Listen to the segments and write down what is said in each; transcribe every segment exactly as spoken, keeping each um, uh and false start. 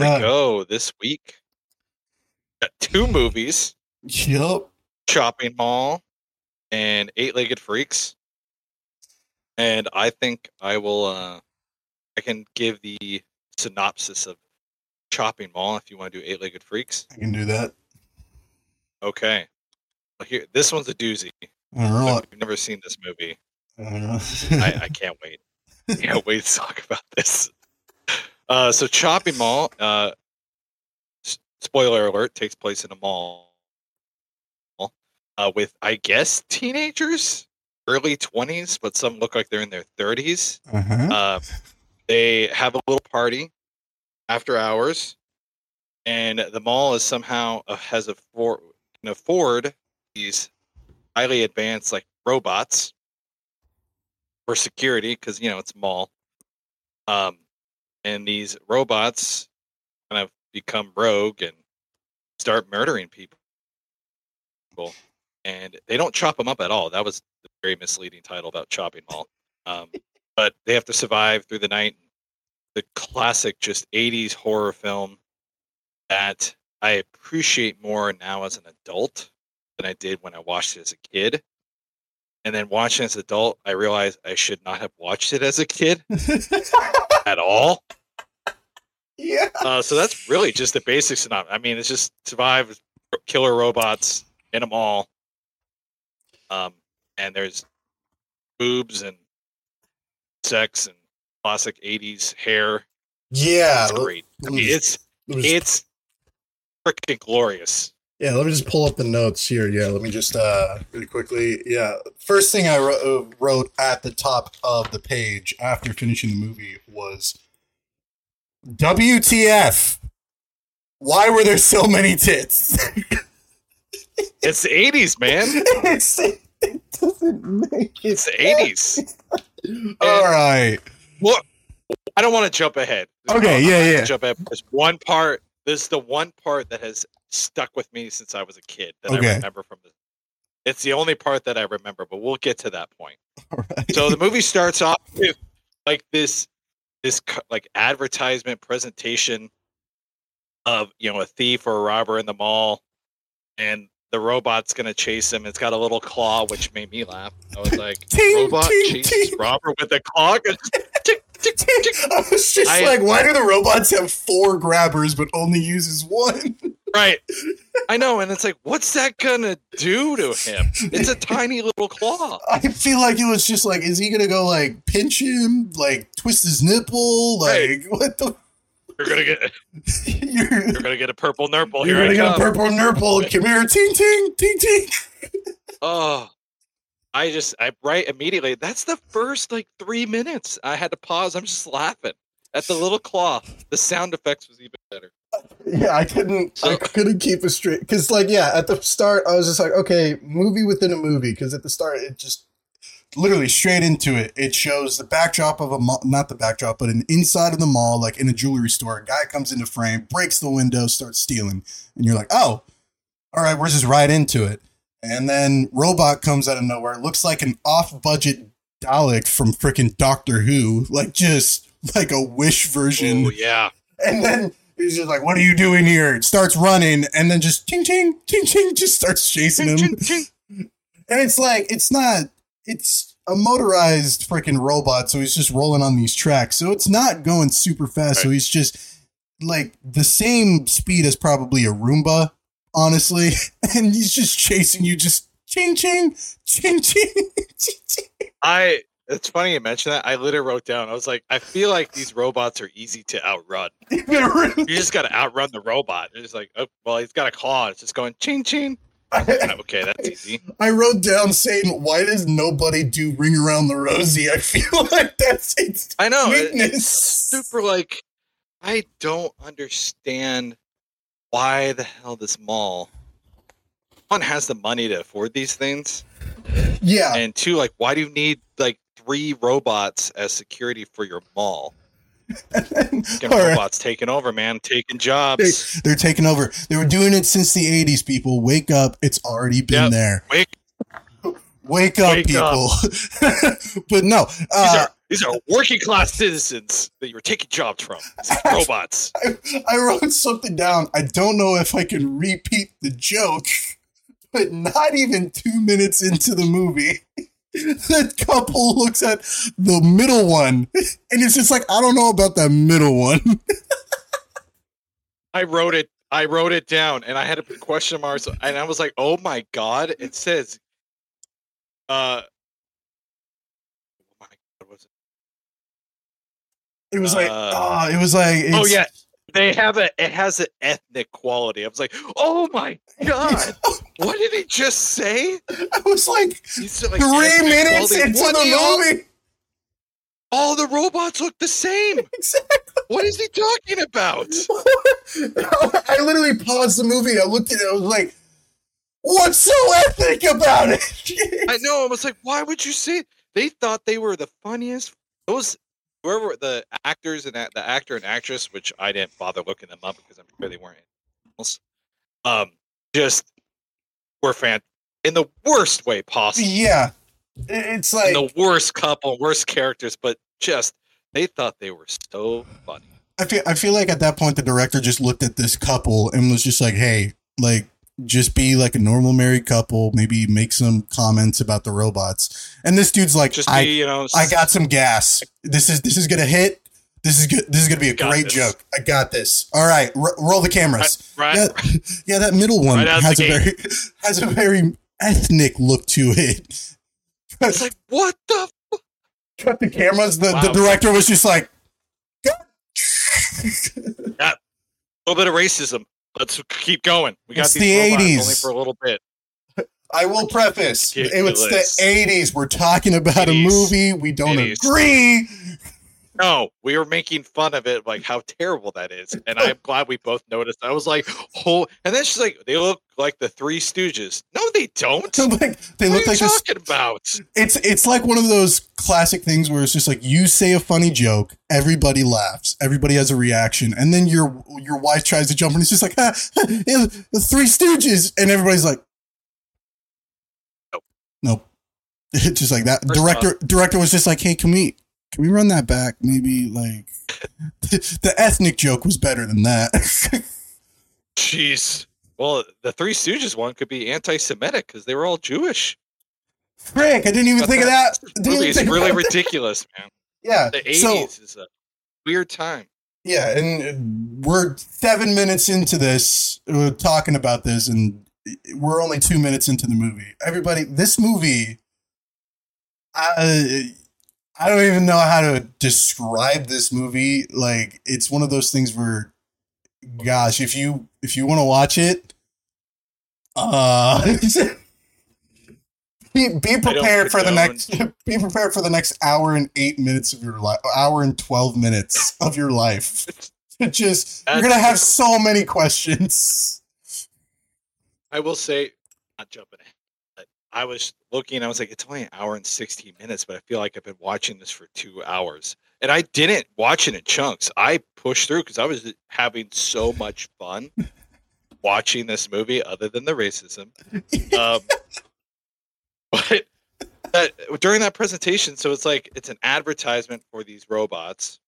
yeah. we go. This week, got two movies. Yep. Chopping Mall and Eight-Legged Freaks. And I think I will, uh, I can give the synopsis of Chopping Mall if you want to do Eight-Legged Freaks. I can do that. Okay. Well, here, this one's a doozy. I don't know. If you've never seen this movie, I don't know. I, I can't wait. I can't wait to talk about this. Uh, so Chopping Mall, uh, s- spoiler alert, takes place in a mall uh, with, I guess, teenagers, early twenties, but some look like they're in their thirties. Uh-huh. Uh, they have a little party after hours, and the mall is somehow uh, has a for can afford these highly advanced like robots for security because you know it's a mall. Um, and these robots kind of become rogue and start murdering people. And they don't chop them up at all. That was the very misleading title about Chopping Mall. Um, but they have to survive through the night. The classic, just eighties horror film that I appreciate more now as an adult than I did when I watched it as a kid. And then watching it as an adult, I realized I should not have watched it as a kid at all. Yeah. Uh, so that's really just the basics of it. I mean, it's just survive killer robots in a mall. Um, and there's boobs and sex and classic eighties hair. Yeah. It's great. I mean, it's Let me it's just- freaking glorious. Yeah, let me just pull up the notes here. Yeah, let me just uh really quickly. Yeah, first thing I wrote, uh, wrote at the top of the page after finishing the movie was W T F. Why were there so many tits? It's the eighties, man. it's, it doesn't make it. It's the eighties. All right. Well, I don't want to jump ahead. Okay, I'm yeah, not gonna yeah. Jump ahead. There's one part. This is the one part that has stuck with me since I was a kid that Okay. I remember from the. It's the only part that I remember, but we'll get to that point. All right. So the movie starts off with like this, this co- like advertisement presentation of you know a thief or a robber in the mall, and the robot's gonna chase him. It's got a little claw, which made me laugh. I was like, Ting, robot ting, chases ting. robber with a claw. Tick, tick, tick, tick. I was just I- like, why do the robots have four grabbers but only uses one? Right. I know, and it's like, what's that gonna do to him? It's a tiny little claw. I feel like it was just like, is he gonna go like pinch him, like twist his nipple, like Right. what the? You're gonna get You're, you're gonna get a purple nurple. you're Here gonna I get a come. purple nurple. Come here, ting ting ting ting. Oh, I just I right immediately. That's the first like three minutes. I had to pause. I'm just laughing at the little claw. The sound effects was even better. Yeah, I couldn't. I So- couldn't keep a straight because, like, yeah, at the start, I was just like, okay, movie within a movie. Because at the start, it just literally straight into it. It shows the backdrop of a mall, not the backdrop, but an inside of the mall, like in a jewelry store. A guy comes into frame, breaks the window, starts stealing, and you're like, oh, all right, we're just right into it. And then robot comes out of nowhere. Looks like an off-budget Dalek from freaking Doctor Who, like just like a Wish version. Oh yeah. And then he's just like, what are you doing here? It starts running, and then just ting ting ting ting just starts chasing him. Ching, ching, ching. And it's like, it's not, it's a motorized freaking robot, so he's just rolling on these tracks. So it's not going super fast. So Right. he's just like the same speed as probably a Roomba, honestly. And he's just chasing you, just ching ching ching ching ching ching. I. It's funny you mentioned that. I literally wrote down. I was like, I feel like these robots are easy to outrun. You just got to outrun the robot. It's like, oh, well, he's got a claw. It's just going ching ching. Okay, that's easy. I wrote down saying, why does nobody do Ring Around the Rosie? I feel like that's its I know. it- weakness. It's super like, I don't understand why the hell this mall, one, has the money to afford these things. Yeah. And two, like, why do you need like three robots as security for your mall? Fucking All right. robots taking over, man, taking jobs. They, they're taking over. They were doing it since the eighties, people. Wake up. It's already been Yep. there. Wake, Wake up, Wake people. But no. these Uh, are These are working class citizens that you're taking jobs from. These are robots. I, I wrote something down. I don't know if I can repeat the joke, but not even two minutes into the movie, that couple looks at the middle one, and it's just like, I don't know about that middle one. I wrote it. I wrote it down, and I had to put question marks, and I was like, "Oh my god!" It says, "Uh, oh my god, what's it?" It was like, Uh, oh, it was like, Oh it's- yeah, they have a. It has an ethnic quality. I was like, "Oh my god, what did he just say?" I was like, He said, like, three ethnic minutes quality. into What, the they all- movie. All the robots look the same. Exactly. What is he talking about? I literally paused the movie. I looked at it. I was like, what's so ethnic about it? I know. I was like, why would you say? They thought they were the funniest. Those whoever the actors and that the actor and actress, which I didn't bother looking them up because I'm sure they weren't. Animals, um, just were fan in the worst way possible. Yeah. It's like, In the worst couple, worst characters, but just they thought they were so funny. I feel I feel like at that point the director just looked at this couple and was just like, hey, like, just be like a normal married couple, maybe make some comments about the robots. And this dude's like, Just I be, you know, I got some gas. This is this is gonna hit. This is good. This is gonna be a Got great this. joke. I got this. All right, r- roll the cameras. Right, Yeah, yeah, that middle one Right out has the a very has a very ethnic look to it. It's like, what the? F-? Cut the cameras. The, Wow. the director was just like, A little bit of racism. Let's keep going. We got It's these the robots eighties. only for a little bit. I will preface, it was Ridiculous. the eighties. We're talking about eighties. a movie. We don't eighties. agree. No, we were making fun of it, like how terrible that is, and I'm glad we both noticed. I was like, "Oh!" And then she's like, "They look like the Three Stooges." No, they don't. Like, they what look are like you this. talking about? It's it's like one of those classic things where it's just like you say a funny joke, everybody laughs, everybody has a reaction, and then your your wife tries to jump and it's just like, ah, yeah, the Three Stooges, and everybody's like, Nope. nope. It's just like that. First Director director was just like, hey, can we can we run that back? Maybe like the ethnic joke was better than that. Jeez. Well, the Three Stooges one could be anti-Semitic because they were all Jewish. Frick, I didn't even But think of that. that Didn't even movie is think really about that. ridiculous, man. Yeah. The So eighties is a weird time. yeah, and we're seven minutes into this, we're talking about this, and we're only two minutes into the movie. Everybody, this movie, I, I don't even know how to describe this movie. Like, it's one of those things where, gosh, if you if you want to watch it, uh, be, be prepared for the condone. next. Be prepared for the next hour and eight minutes of your life. Hour and twelve minutes of your life. It just you're That's- gonna have so many questions. I will say, not jumping ahead, but I was looking, I was like, it's only an hour and sixteen minutes, but I feel like I've been watching this for two hours. And I didn't watch it in chunks. I pushed through because I was having so much fun watching this movie, other than the racism. Um, but that, during that presentation, so it's like, it's an advertisement for these robots.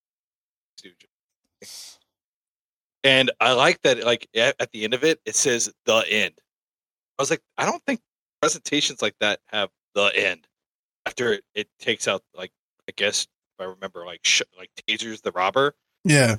And I like that, like, at, at the end of it, it says the end. I was like, I don't think presentations like that have the end. After it, it takes out, like, I guess, if I remember, like, sh- like tasers the robber. Yeah,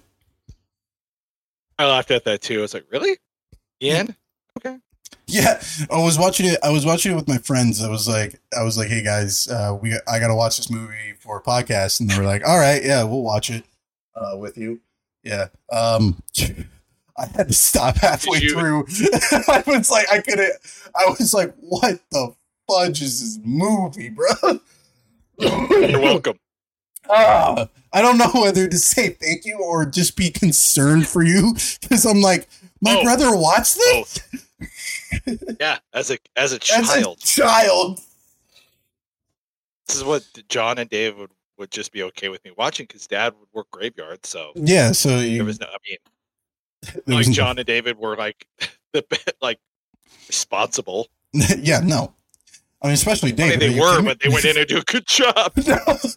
I laughed at that too. I was like, really? The end? Okay. yeah. I was watching it. I was watching it with my friends. I was like, I was like, hey guys, uh, we I gotta watch this movie for a podcast, and they were like, all right, yeah, we'll watch it uh, with you. Yeah. Um, I had to stop halfway Did you- through. I was like, I couldn't. I was like, what the fudge is this movie, bro? You're welcome. Ah, I don't know whether to say thank you or just be concerned for you because I'm like, my Both. brother watched this Both. Yeah, as a as a as a child. child. This is what John and Dave would, would just be okay with me watching because Dad would work graveyard, so Yeah, so there you, was no. I mean, there like was- John and David were like the like responsible. yeah, no. I mean, especially I David. mean, are they you were, kidding me? but they went in and do a good job. No.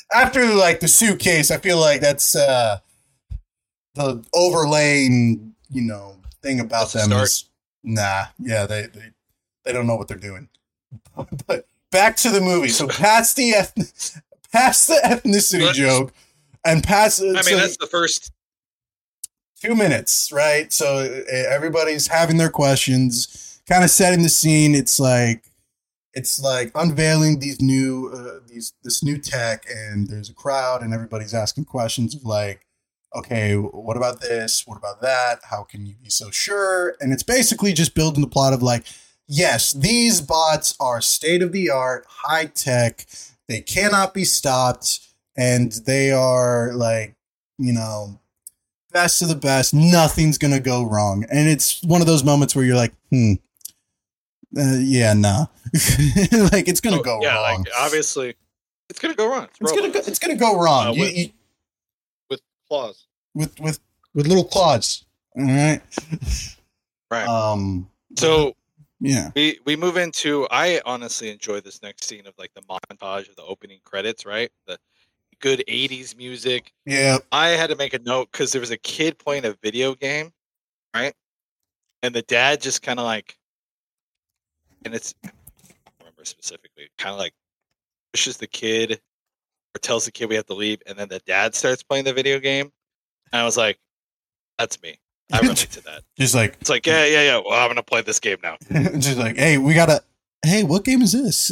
after like the suitcase, I feel like that's uh, the overlaying, you know, thing about That's them is nah. Yeah, they, they they don't know what they're doing. But back to the movie. So past the eth- past the ethnicity Let's- joke, and past. I mean, so that's the first. two minutes, right? So uh, everybody's having their questions, kind of setting the scene. It's like it's like unveiling these new uh, these this new tech, and there's a crowd, and everybody's asking questions of like, okay, what about this? What about that? How can you be so sure? And it's basically just building the plot of like, yes, these bots are state of the art, high tech. They cannot be stopped, and they are like, you know, best of the best. Nothing's gonna go wrong, and it's one of those moments where you're like, hmm, uh, yeah, nah, like it's gonna Oh, go yeah, wrong. like obviously, it's gonna go wrong. It's, It's gonna go. robots. It's gonna go wrong. Uh, You- with- you- with claws. with with with little claws. All right. Right. Um. So Yeah. we we move into. I honestly enjoy this next scene of like the montage of the opening credits. Right, the good eighties music. Yeah. I had to make a note because there was a kid playing a video game, right? And the dad just kind of like, and it's I don't remember specifically, kind of like pushes the kid or tells the kid we have to leave, and then the dad starts playing the video game. And I was like, that's me. I relate to that. Just like, It's like, yeah, yeah, yeah. Well, I'm gonna play this game now. just like, hey, we gotta. Hey, what game is this?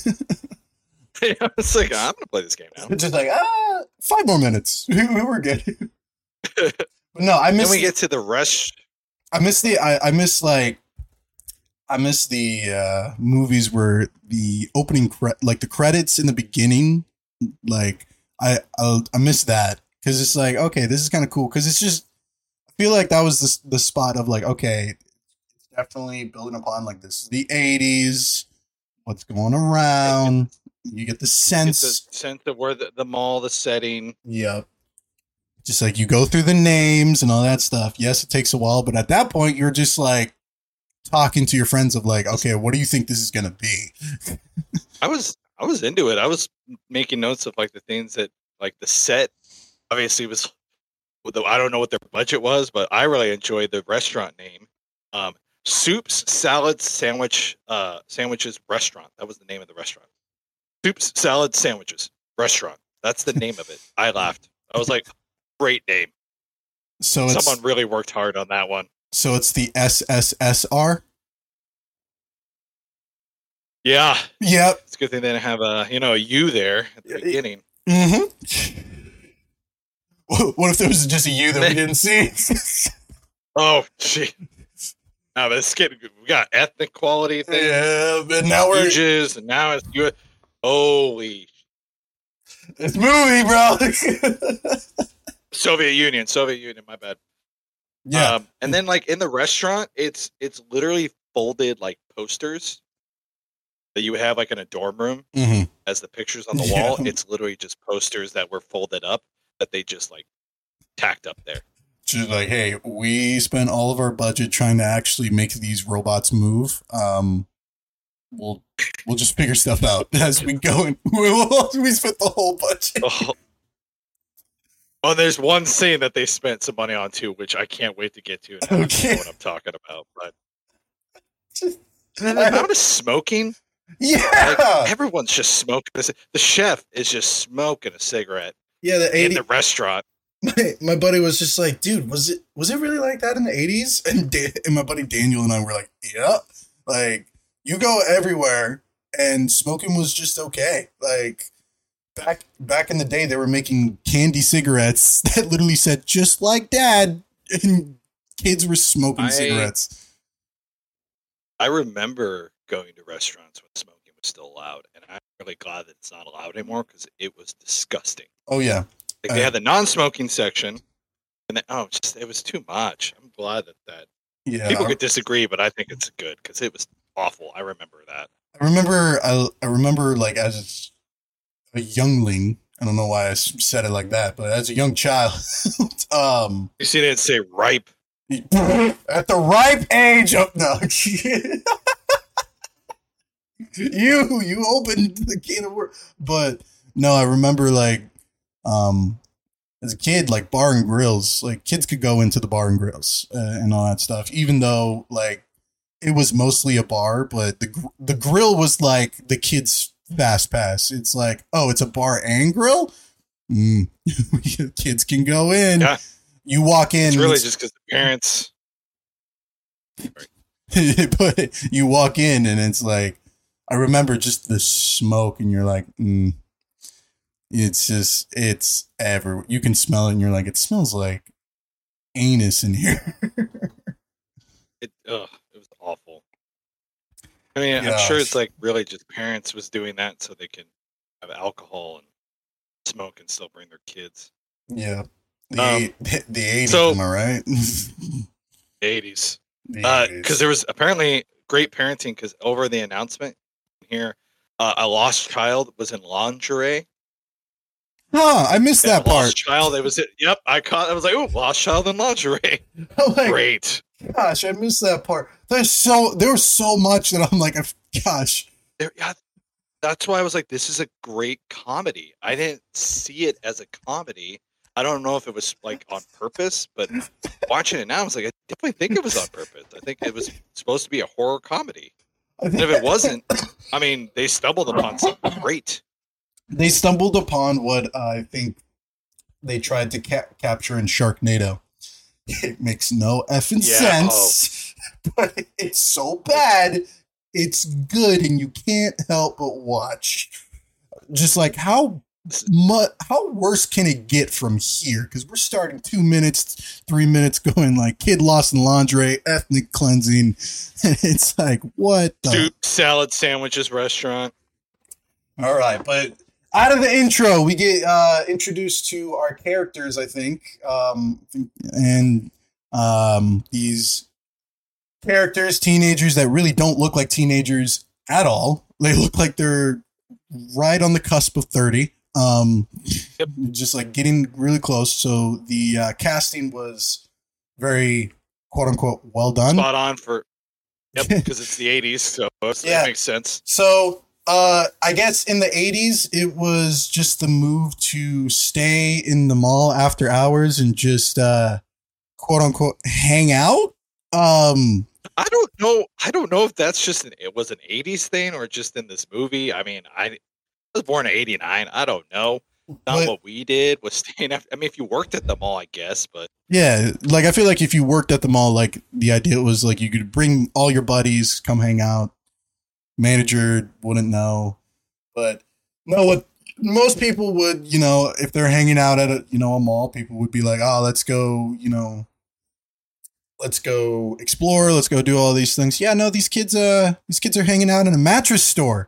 It's like, I'm gonna play this game now. Just like, ah, five more minutes. We, we were good. But no, I Then miss. we get to the rush. I miss the. I, I miss like. I miss the uh, movies where the opening, cre- like the credits in the beginning, like I I, I miss that because it's like, okay, this is kind of cool because it's just. I feel like that was the the spot of like, okay, it's definitely building upon like this is the eighties, what's going around. You get the Get sense. the sense of where the, the mall, the setting. Yep. Just like you go through the names and all that stuff. Yes, it takes a while, but at that point, you're just like talking to your friends of like, okay, what do you think this is gonna be? I was I was into it. I was making notes of like the things that like the set obviously was. I don't know what their budget was, but I really enjoyed the restaurant name. Um, Soups, Salads, Sandwich, uh, Sandwiches Restaurant. That was the name of the restaurant. Soups, Salads, Sandwiches Restaurant. That's the name of it. I laughed. I was like, great name. So it's Someone really worked hard on that one. so it's the S S S R. Yeah, Yep. it's a good thing they didn't have a you know a U there at the Yeah, beginning. Mm-hmm. What if there was just a U that we didn't see? Oh, gee. Now this kid, we got ethnic quality things. Yeah, but now we're Stooges, and now it's you. Holy it's movie, bro. Soviet Union, Soviet Union. My bad. Yeah. Um, and then like in the restaurant, it's it's literally folded like posters that you would have like in a dorm room Mm-hmm. as the pictures on the Yeah. wall. It's literally just posters that were folded up that they just like tacked up there. Just like, hey, we spent all of our budget trying to actually make these robots move. Um, we'll we'll just figure stuff out as we go, and we'll, we spent the whole budget. Oh. Oh, there's one scene that they spent some money on too, which I can't wait to get to. And I Okay. know what I'm talking about, but Just- and then the amount of smoking. Yeah, Like, everyone's just smoking. The chef is just smoking a cigarette yeah. The in eighty. the restaurant. My, my buddy was just like, dude, was it was it really like that in the eighties? And da- and my buddy Daniel and I were like, yeah. Like you go everywhere, and smoking was just okay. Like back back in the day, they were making candy cigarettes that literally said "just like Dad," and kids were smoking I- cigarettes. I remember going to restaurants when smoking was still allowed, and I'm really glad that it's not allowed anymore because it was disgusting. Oh yeah, Like they Uh, had the non-smoking section, and then oh, just it was too much. I'm glad that that yeah. people could disagree, but I think it's good because it was awful. I remember that. I remember. I, I remember like as a youngling. I don't know why I s- said it like that, but as a young child, um, You see, they didn't say ripe. at the ripe age of no, you you opened the can of worms. But no, I remember like, um, as a kid, like bar and grills, like kids could go into the bar and grills uh, and all that stuff, even though like it was mostly a bar, but the gr- the grill was like the kids' fast pass. It's like, oh, it's a bar and grill. Mm. Kids can go in. Yeah. You walk in. It's really it's, just because the parents. but you walk in and it's like, I remember just the smoke, and you're like, mm. It's just, it's ever. You can smell it, and you're like, it smells like anus in here. It, ugh, it was awful. I mean, Gosh. I'm sure it's like really just parents was doing that so they can have alcohol and smoke and still bring their kids. Yeah. The, Um, eight, the eighties, so- am I right? The eighties. The Because eighties. there was apparently great parenting because over the announcement here, uh, a lost child was in lingerie. Huh, I missed that And part. Lost child. It was yep. I caught. I was like, oh, lost child in lingerie. I'm like, Great. gosh, I missed that part. There's so there was so much that I'm like, gosh. There, yeah, that's why I was like, this is a great comedy. I didn't see it as a comedy. I don't know if it was like on purpose, but watching it now, I was like, I definitely think it was on purpose. I think it was supposed to be a horror comedy. I And if it wasn't, I mean, they stumbled upon something great. They stumbled upon what I think they tried to ca- capture in Sharknado. It makes no effing Yeah, sense, but it's so bad, it's good, and you can't help but watch. Just like how mu- how worse can it get from here? Because we're starting two minutes, three minutes going like kid lost in lingerie, ethnic cleansing, and it's like what the. Soup, salad, sandwiches, restaurant. All right, but out of the intro, we get uh, introduced to our characters, I think, um, and um, these characters, teenagers that really don't look like teenagers at all. They look like they're right on the cusp of thirty. Um, Yep. Just like getting really close. So the uh, casting was very quote unquote well done. Spot on for. Yep, because it's the eighties, so that Yeah. makes sense. So, uh, I guess in the eighties, it was just the move to stay in the mall after hours and just, uh, quote unquote, hang out. Um, I don't know. I don't know if that's just an, it was an eighties thing or just in this movie. I mean, I was born in eighty-nine. I don't know. Not But- what we did was staying after. I mean, if you worked at the mall, I guess, but yeah, like I feel like if you worked at the mall, like the idea was like you could bring all your buddies, come hang out. Manager wouldn't know, but no, what most people would, you know, if they're hanging out at a, you know, a mall, people would be like, oh, let's go, you know, let's go explore, let's go do all these things. Yeah, no, these kids, uh, these kids are hanging out in a mattress store.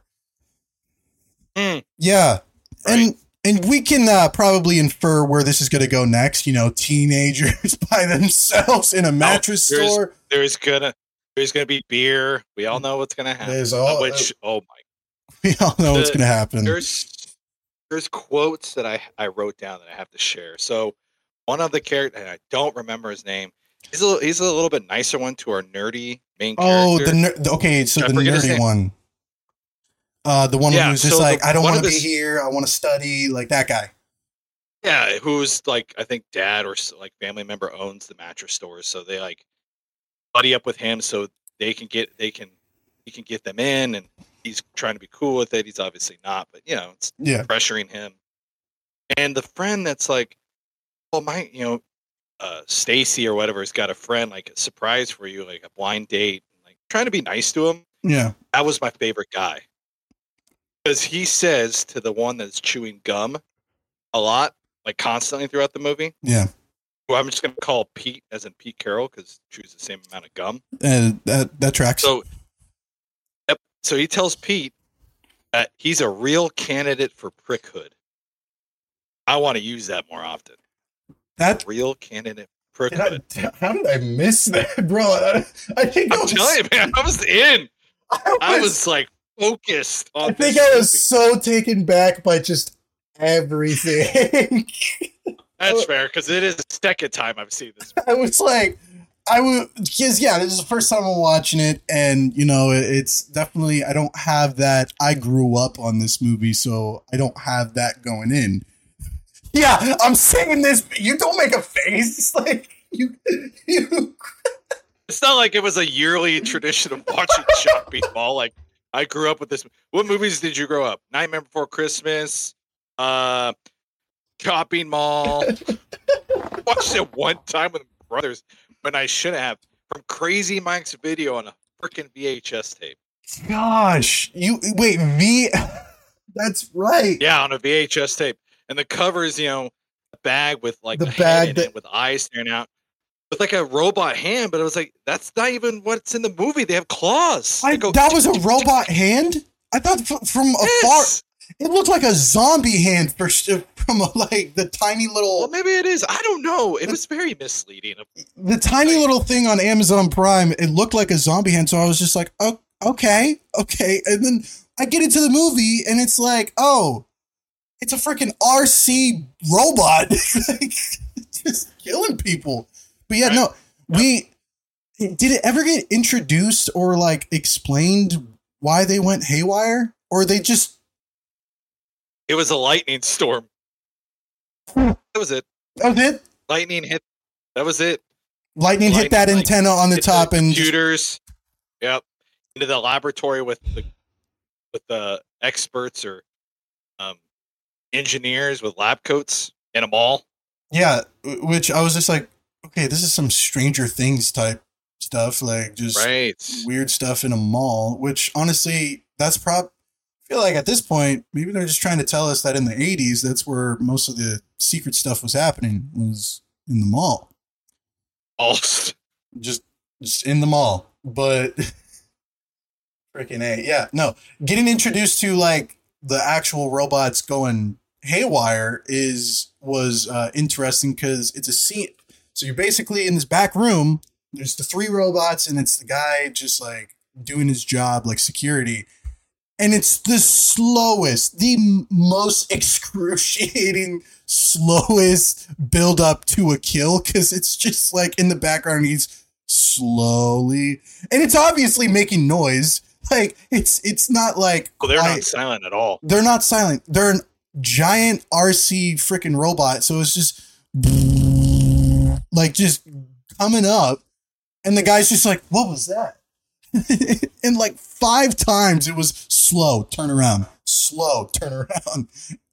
Mm. Yeah, Right. and and we can uh, probably infer where this is going to go next. You know, teenagers by themselves in a mattress there's- store. there's gonna there's gonna be beer. We all know what's gonna happen. There's all- Which oh my, We all know what's The- going to happen. there's there's quotes that I I wrote down that I have to share. So one of the characters, and I don't remember his name. He's a little, he's a little bit nicer one to our nerdy main Oh, character. the ner- the- okay, so I the forget his nerdy name. one. Uh, the one Yeah, who's just so like, the- I don't one want of to be his- here. I want to study, like that guy. Yeah, who's like I think dad or s- like family member owns the mattress stores, so they like buddy up with him so they can get they can he can get them in, and he's trying to be cool with it. He's obviously not, but you know it's Yeah, pressuring him. And the friend that's like, well, my you know, uh, Stacy or whatever has got a friend like a surprise for you, like a blind date, like trying to be nice to him. yeah, That was my favorite guy because he says to the one that's chewing gum a lot, like constantly throughout the movie. yeah. Who I'm just gonna call Pete, as in Pete Carroll, because chews the same amount of gum. And that that tracks. So, yep. So he tells Pete that he's a real candidate for prickhood. I want to use that more often. that Real candidate for did I, prickhood. how did I miss that, bro? I, I think I I'm was, telling you, man. I was in. I I was, was like focused on. I think this I was movie. so taken back by just everything. That's fair because it is the second time I've seen this. I was like, I would, because yeah, this is the first time I'm watching it, and you know, it, it's definitely I don't have that. I grew up on this movie, so I don't have that going in. Yeah, I'm saying this. You don't make a face like you. You. It's not like it was a yearly tradition of watching Chopping Mall. Like I grew up with this. What movies did you grow up? Nightmare Before Christmas, uh, Chopping Mall. I watched it one time with my brothers when I shouldn't have. From Crazy Mike's Video on a freaking V H S tape. Gosh, you wait V. That's right. Yeah, on a V H S tape, and the cover is you know a bag with like The a bag head in that- it with eyes staring out. With like a robot hand, but it was like that's not even what's in the movie. They have claws. I, They go- that was a robot hand. I thought f- from afar Yes! it looked like a zombie hand for from a, like the tiny little. Well, maybe it is. I don't know. It was very misleading. The tiny little thing on Amazon Prime, it looked like a zombie hand, so I was just like, oh, okay, okay. And then I get into the movie, and it's like, oh, it's a freaking R C robot, like, just killing people. But yeah, Right. no, we did it ever get introduced or like explained why they went haywire, or they just It was a lightning storm. That was it. that was it? Lightning hit. That was it. Lightning, hit that Lightning, like, antenna on the Hit top and just- computers. Yep. Into the laboratory with the with the experts or um, engineers with lab coats in a mall. yeah, w- which I was just like, okay, this is some Stranger Things type stuff, like just Right. weird stuff in a mall, which honestly, that's prob I feel like at this point, maybe they're just trying to tell us that in the eighties, that's where most of the secret stuff was happening, was in the mall. All Just just in the mall. But freaking A. Yeah, no. Getting introduced to like the actual robots going haywire is was uh, interesting because it's a scene. So you're basically in this back room. There's the three robots, and it's the guy just like doing his job, like security. And it's the slowest, the m- most excruciating, slowest build up to a kill because it's just like in the background, he's slowly, and it's obviously making noise. Like it's it's not like well, they're I- not silent at all. they're not silent. They're an giant R C freaking robot. So it's just like just coming up, and the guy's just like, "What was that?" And like five times it was slow, turn around, slow, turn around.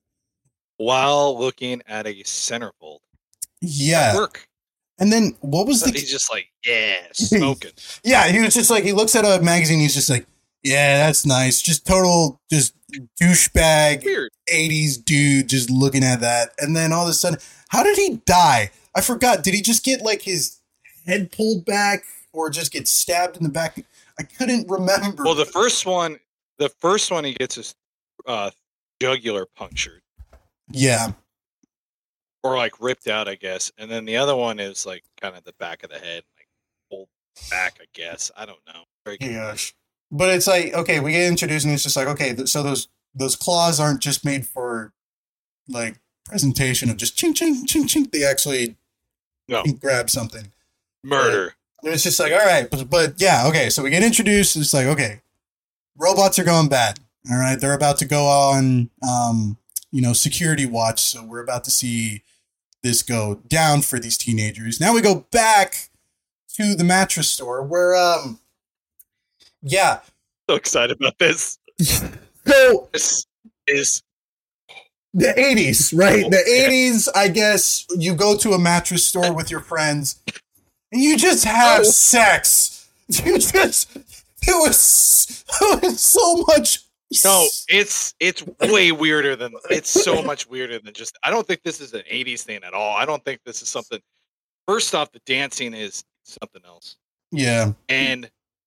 While looking at a centerfold. Yeah. Work. And then what was the? He's just like, yeah, smoking. Yeah, he was just like, he looks at a magazine. He's just like, yeah, that's nice. Just total, just douchebag Weird. eighties dude, just looking at that. And then all of a sudden, how did he die? I forgot. Did he just get like his head pulled back, or just get stabbed in the back? I couldn't remember. Well, the first one, the first one, he gets his uh, jugular punctured Yeah. or like ripped out, I guess. And then the other one is like kind of the back of the head, like pulled back, I guess. I don't know. Very Gosh. But it's like, okay, we get introduced and it's just like, okay, th- so those those claws aren't just made for like presentation of just ching ching ching ching. They actually No. grab something. murder. And it's just like, all right, but, but yeah, okay. So we get introduced. It's like, okay, robots are going bad. All right, they're about to go on, um, you know, security watch. So we're about to see this go down for these teenagers. Now we go back to the mattress store where, um, yeah. So excited about this. So This is the eighties, right? The Yeah. eighties, I guess you go to a mattress store with your friends and you just have Oh. sex. You just, it was, it was so much. no, it's it's way weirder than it's so much weirder than just. I don't think this is an eighties thing at all. I don't think this is something. First off, the dancing is something else, Yeah. and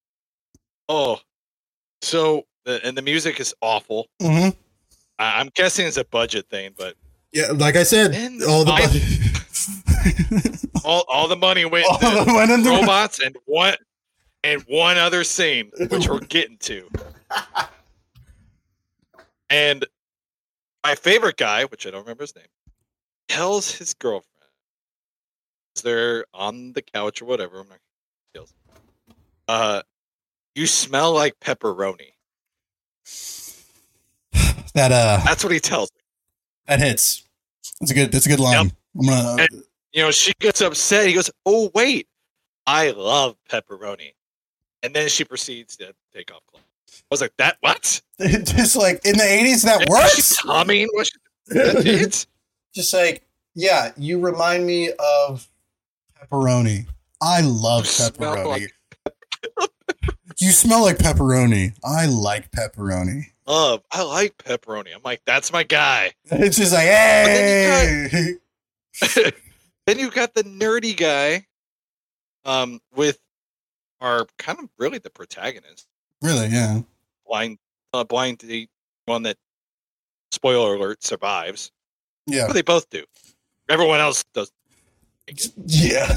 oh, so the, and the music is awful. hmm I, I'm guessing it's a budget thing, but Yeah, like I said, And all the I- budget. all all the money went All to the- went into- robots and one and one other scene, which we're getting to. And my favorite guy, which I don't remember his name, tells his girlfriend, they're on the couch or whatever. I'm not Uh, you smell like pepperoni. That uh, That's what he tells me. That hits. That's a good. That's a good line. Yep. I'm gonna. And, you know, she gets upset. He goes, "Oh wait, I love pepperoni," and then she proceeds to take off clothes. I was like, "That what?" Just like in the eighties, that Was works. she humming? Was she, that it? Just like, yeah, you remind me of pepperoni. I love You smell pepperoni. like- You smell like pepperoni. I like pepperoni. Love. I like pepperoni. I'm like, that's my guy. It's just like, hey. Then Then you've got the nerdy guy, um, with our kind of really the protagonist, Really, yeah. blind, uh, blind date, one that, spoiler alert, survives. Yeah. But they both do. Everyone else does. Yeah.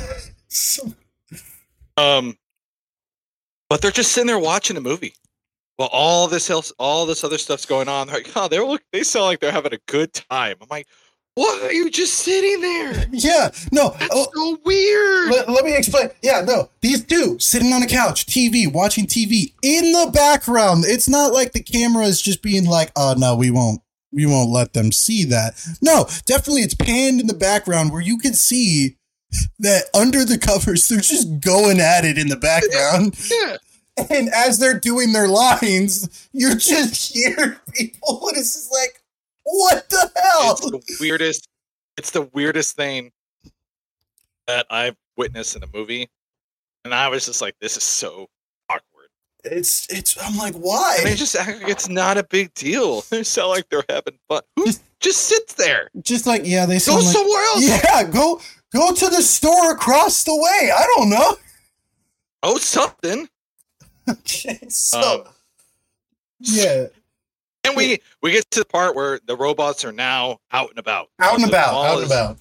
Um, but they're just sitting there watching a movie. Well, all this else, all this other stuff's going on. They're like, oh, they look, they sound like they're having a good time. I'm like, why are you just sitting there? Yeah. No. That's oh, so weird. let, let me explain. Yeah, no. These two sitting on a couch, T V, watching T V in the background. It's not like the camera is just being like, oh, no, we won't. We won't let them see that. No, definitely it's panned in the background where you can see that under the covers, they're just going at it in the background. Yeah. And as they're doing their lines, you just hear people, and it's just like, what the hell? It's the weirdest. It's the weirdest thing that I've witnessed in a movie, and I was just like, "This is so awkward." It's, it's, I'm like, why? And they just act like it's not a big deal. They sound like they're having fun. Who just, just sits there? Just like, yeah, they Go sound like, somewhere else. yeah, go, go to the store across the way. I don't know. Oh, something. Okay, so, Um, yeah, And we we get to the part where the robots are now out and about. out and The about, mall out and is about.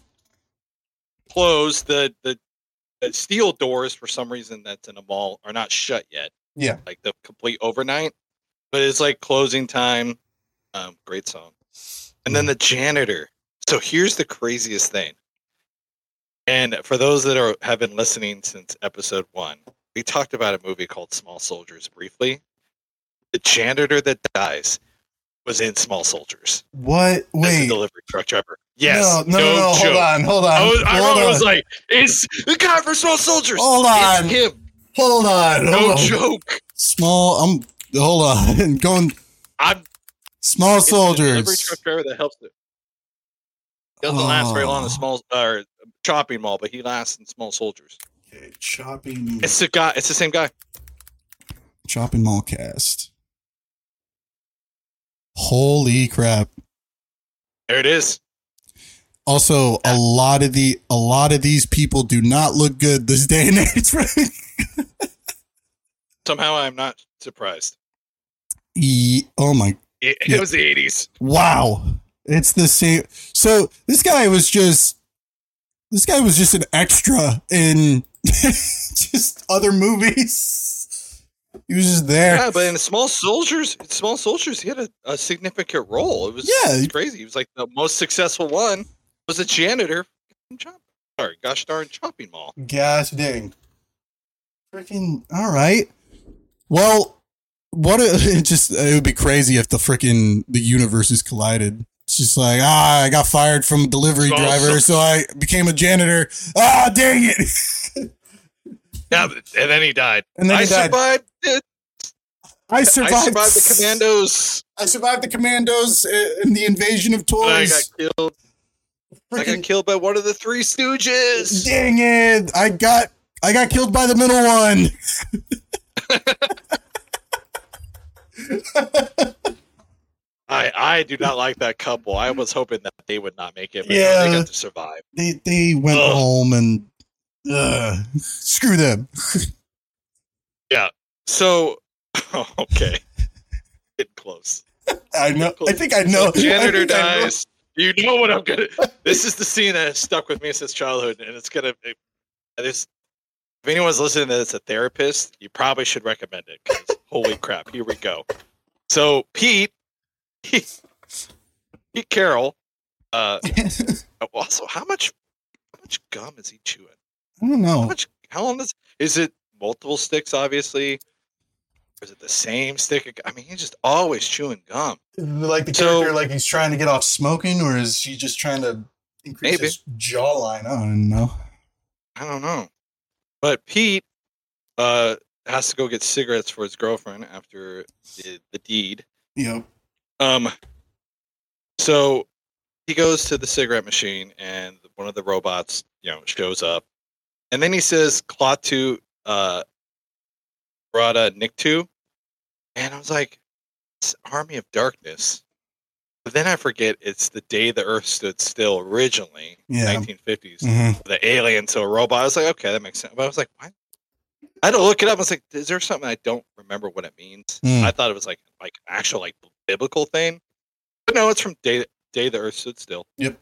Closed. The, the the steel doors, for some reason, that's in a mall are not shut yet. Yeah. Like the complete overnight, but it's like closing time. Um, great song. And then the janitor. So here's the craziest thing. And for those that are have been listening since episode one, we talked about a movie called Small Soldiers briefly. The janitor that dies was in Small Soldiers. What? As the Wait. delivery truck driver. Yes. No, no, no, no, hold joke. on, hold on. I was, I hold on. was like, it's the guy for Small Soldiers. Hold on. It's him. Hold on. No Hold on. joke. Small, I'm, hold on. Going, I'm small it's the delivery soldiers. truck driver that helps it. He doesn't last very long in Oh. small or shopping mall, but he lasts in Small Soldiers. Okay, chopping, It's the guy. It's the same guy. chopping mall cast. Holy crap. There it is. Also, a lot of the, a lot of these people do not look good this day and age. Right? Somehow, I'm not surprised. Ye- oh my, It, Yeah. it was the eighties. wow. It's the same. So this guy was just, this guy was just an extra in just other movies. He was just there. Yeah, but in Small Soldiers, in Small Soldiers, he had a, a significant role. It was, Yeah. it was crazy. He was like the most successful one. Was a janitor. in Chop- Sorry, gosh darn shopping mall. Gosh dang. Freaking, all right. Well, what a, it just, it would be crazy if the freaking, the universes collided. It's just like, ah, I got fired from a delivery So- driver, so I became a janitor. Ah, dang it. Yeah, but- and then he died. And then I he died. survived it. I survived. I survived the commandos. I survived the commandos and the invasion of But I toys. got killed. I Freaking, got killed by one of the Three Stooges. dang it. I got, I got killed by the middle one. I I do not like that couple. I was hoping that they would not make it, but no, Yeah. they got to survive. They, they went Ugh. home and, uh, screw them. So, okay, get close. I know. I think I know. So janitor I think I know. dies. You know what I'm gonna. This is the scene that has stuck with me since childhood, and it's gonna. It, this, if anyone's listening that's a therapist, you probably should recommend it. 'Cause holy crap! Here we go. So Pete, Pete, Pete Carroll. Uh, also, how much, how much gum is he chewing? I don't How know. much? How long is? Is it multiple sticks, obviously. Or is it the same stick? I mean, he's just always chewing gum. Like the So- character, like he's trying to get off smoking, or is he just trying to increase Maybe. his jawline? I don't know. I don't know. But Pete uh, has to go get cigarettes for his girlfriend after the, the deed. You know, Um, so he goes to the cigarette machine, and one of the robots, you know, shows up, and then he says, "Klaatu, uh, Rada Niktu," and I was like, "It's Army of Darkness." But then I forget it's the day the Earth stood still originally, Yeah. nineteen fifties. Mhm. The alien to a robot. I was like, okay, that makes sense. But I was like, what? I had to look it up. I was like, is there something I don't remember what it means? Mm. I thought it was like like an actual like biblical thing, but no, it's from day day the Earth stood still. Yep.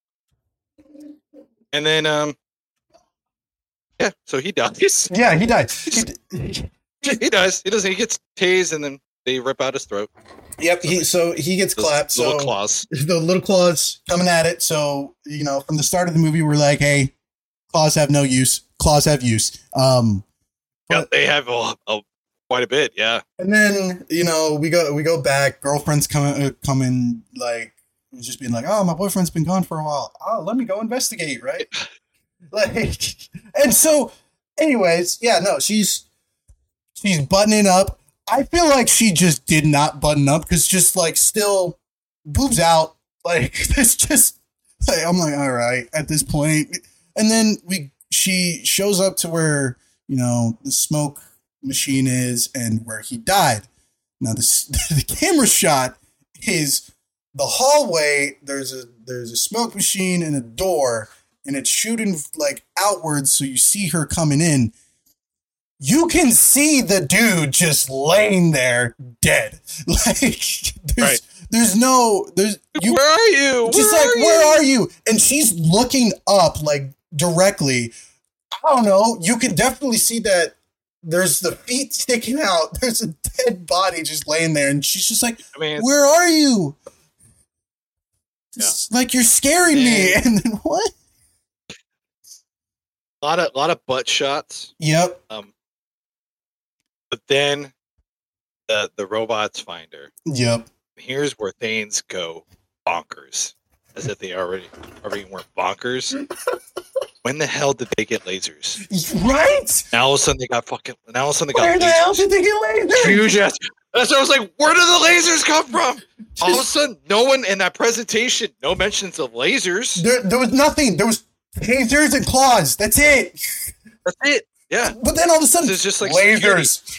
And then um, yeah, so he dies. Yeah, he died. He, He dies. He doesn't. He gets tased, and then they rip out his throat. yep. He so he gets Those clapped. little So claws. the little claws coming at it. So you know, from the start of the movie, we're like, hey, claws have no use. Claws have use. Um, Yeah, they have a, a, quite a bit. Yeah. and then you know, we go we go back. Girlfriend's coming uh, coming like just being like, oh, my boyfriend's been gone for a while. Oh, let me go investigate, right? Like, and so, anyways, yeah, no, she's she's buttoning up. I feel like she just did not button up because just like still boobs out. Like it's just like, I'm like, all right at this point. And then we she shows up to where, you know, the smoke machine is and where he died. Now this the camera shot is the hallway. There's a there's a smoke machine and a door, and it's shooting like outwards, so you see her coming in. You can see the dude just laying there dead. Like there's Right. there's no there's you Where are you? just Where like are where you? are you? And she's looking up like directly. I don't know. You can definitely see that there's the feet sticking out. There's a dead body just laying there, and she's just like, I mean, it's- "Where are you?" Just like you're scaring me. And- And then what? a lot of lot of butt shots. Yep. Um, but then the the robots find her. Yep. Here's where things go bonkers, as if they already already weren't bonkers. When the hell did they get lasers? Right? Now all of a sudden they got fucking. Now all of a sudden they Where got the hell lasers. did they get lasers? Huge ass. That's what I was like. Where do the lasers come from? All of a sudden, no one in that presentation, no mentions of lasers. There, there was nothing. There was tasers and claws. That's it. That's it. Yeah, But then all of a sudden, This is just like lasers.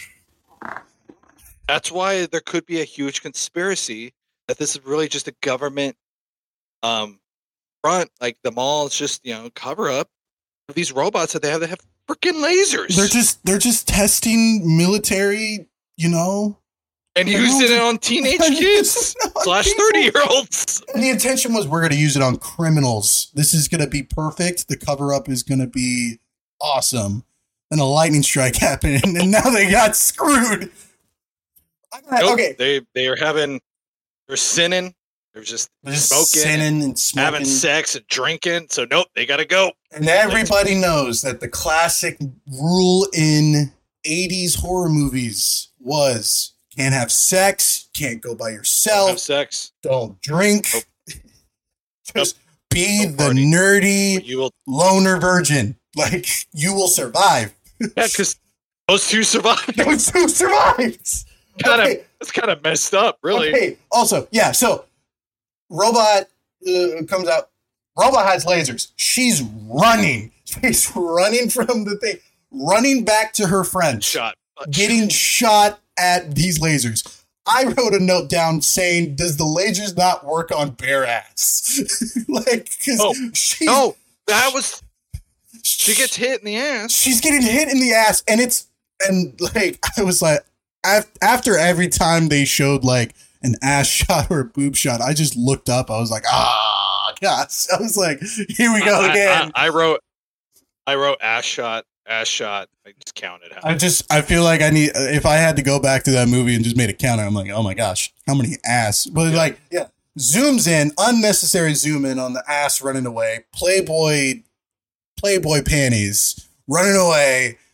that's why there could be a huge conspiracy that this is really just a government um front. Like the mall is just, you know, cover up of these robots that they have that have freaking lasers. They're just they're just testing military, you know. and using it on teenage kids slash thirty year olds. And the intention was we're going to use it on criminals. This is going to be perfect. The cover up is going to be awesome. And a lightning strike happened, and now they got screwed. Nope, Okay, they they are having they're sinning. They're just they're just smoking, sinning and smoking, having sex and drinking. So nope, they gotta go. and everybody knows that the classic rule in eighties horror movies was can't have sex, can't go by Have yourself, sex. don't drink, Nope. just be Don't the party. nerdy You will, loner virgin. Like you will survive. yeah, because those two survived. Those who survived. kind of Okay. it's kind of messed up, really. Okay. Also, yeah. So, robot uh, comes out. Robot has lasers. She's running. She's running from the thing, running back to her friend, Shot. getting shot at these lasers. I wrote a note down saying, "Does the lasers not work on bare ass?" Like, because Oh, she's No, that was she gets hit in the ass. she's getting hit in the ass, and it's and like I was like, af- after every time they showed like an ass shot or a boob shot, I just looked up. I was like, ah, gosh. I was like, here we go I, again. I, I wrote, I wrote ass shot, ass shot. I just counted how. I just I feel like I need if I had to go back to that movie and just made a counter, I'm like, oh my gosh, how many ass? But Yeah. like, yeah, zooms in, unnecessary zoom in on the ass running away, Playboy, Playboy panties running away,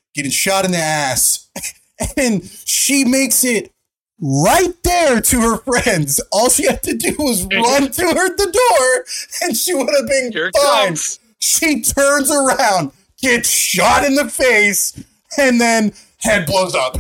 getting shot in the ass. And she makes it right there to her friends. All she had to do was run to her the door, and she would have been Here it fine. comes. She turns around, gets shot in the face, and then head blows up.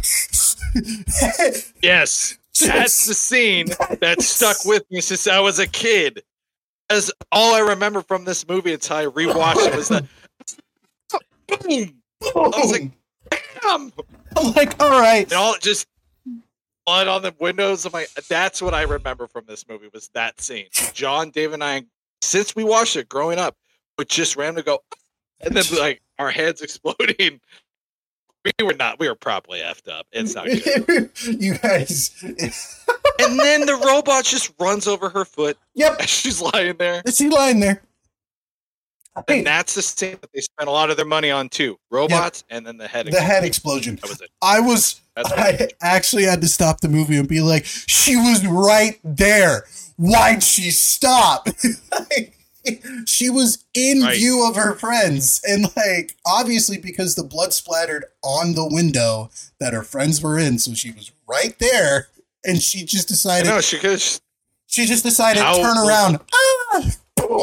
Yes, that's the scene that stuck with me since I was a kid. As all I remember from this movie until I rewatched it was that boom. I was like, damn. I'm like, all right. And all just blood on the windows. I'm like, that's what I remember from this movie was that scene. John, Dave, and I, since we watched it growing up, would just randomly go, and then like our heads exploding. We were not. We were probably effed up. It's not good. You guys. And then the robot just runs over her foot. Yep. As she's lying there. Is he lying there? And that's the scene that they spent a lot of their money on too. Robots yep. and then the head the explosion. head explosion. That was it. I was that's I actually had to stop the movie and be like, she was right there. Why'd she stop? Like, she was in right. view of her friends. And like obviously because the blood splattered on the window that her friends were in, so she was right there. And she just decided No, she could she just decided to turn around. Ah!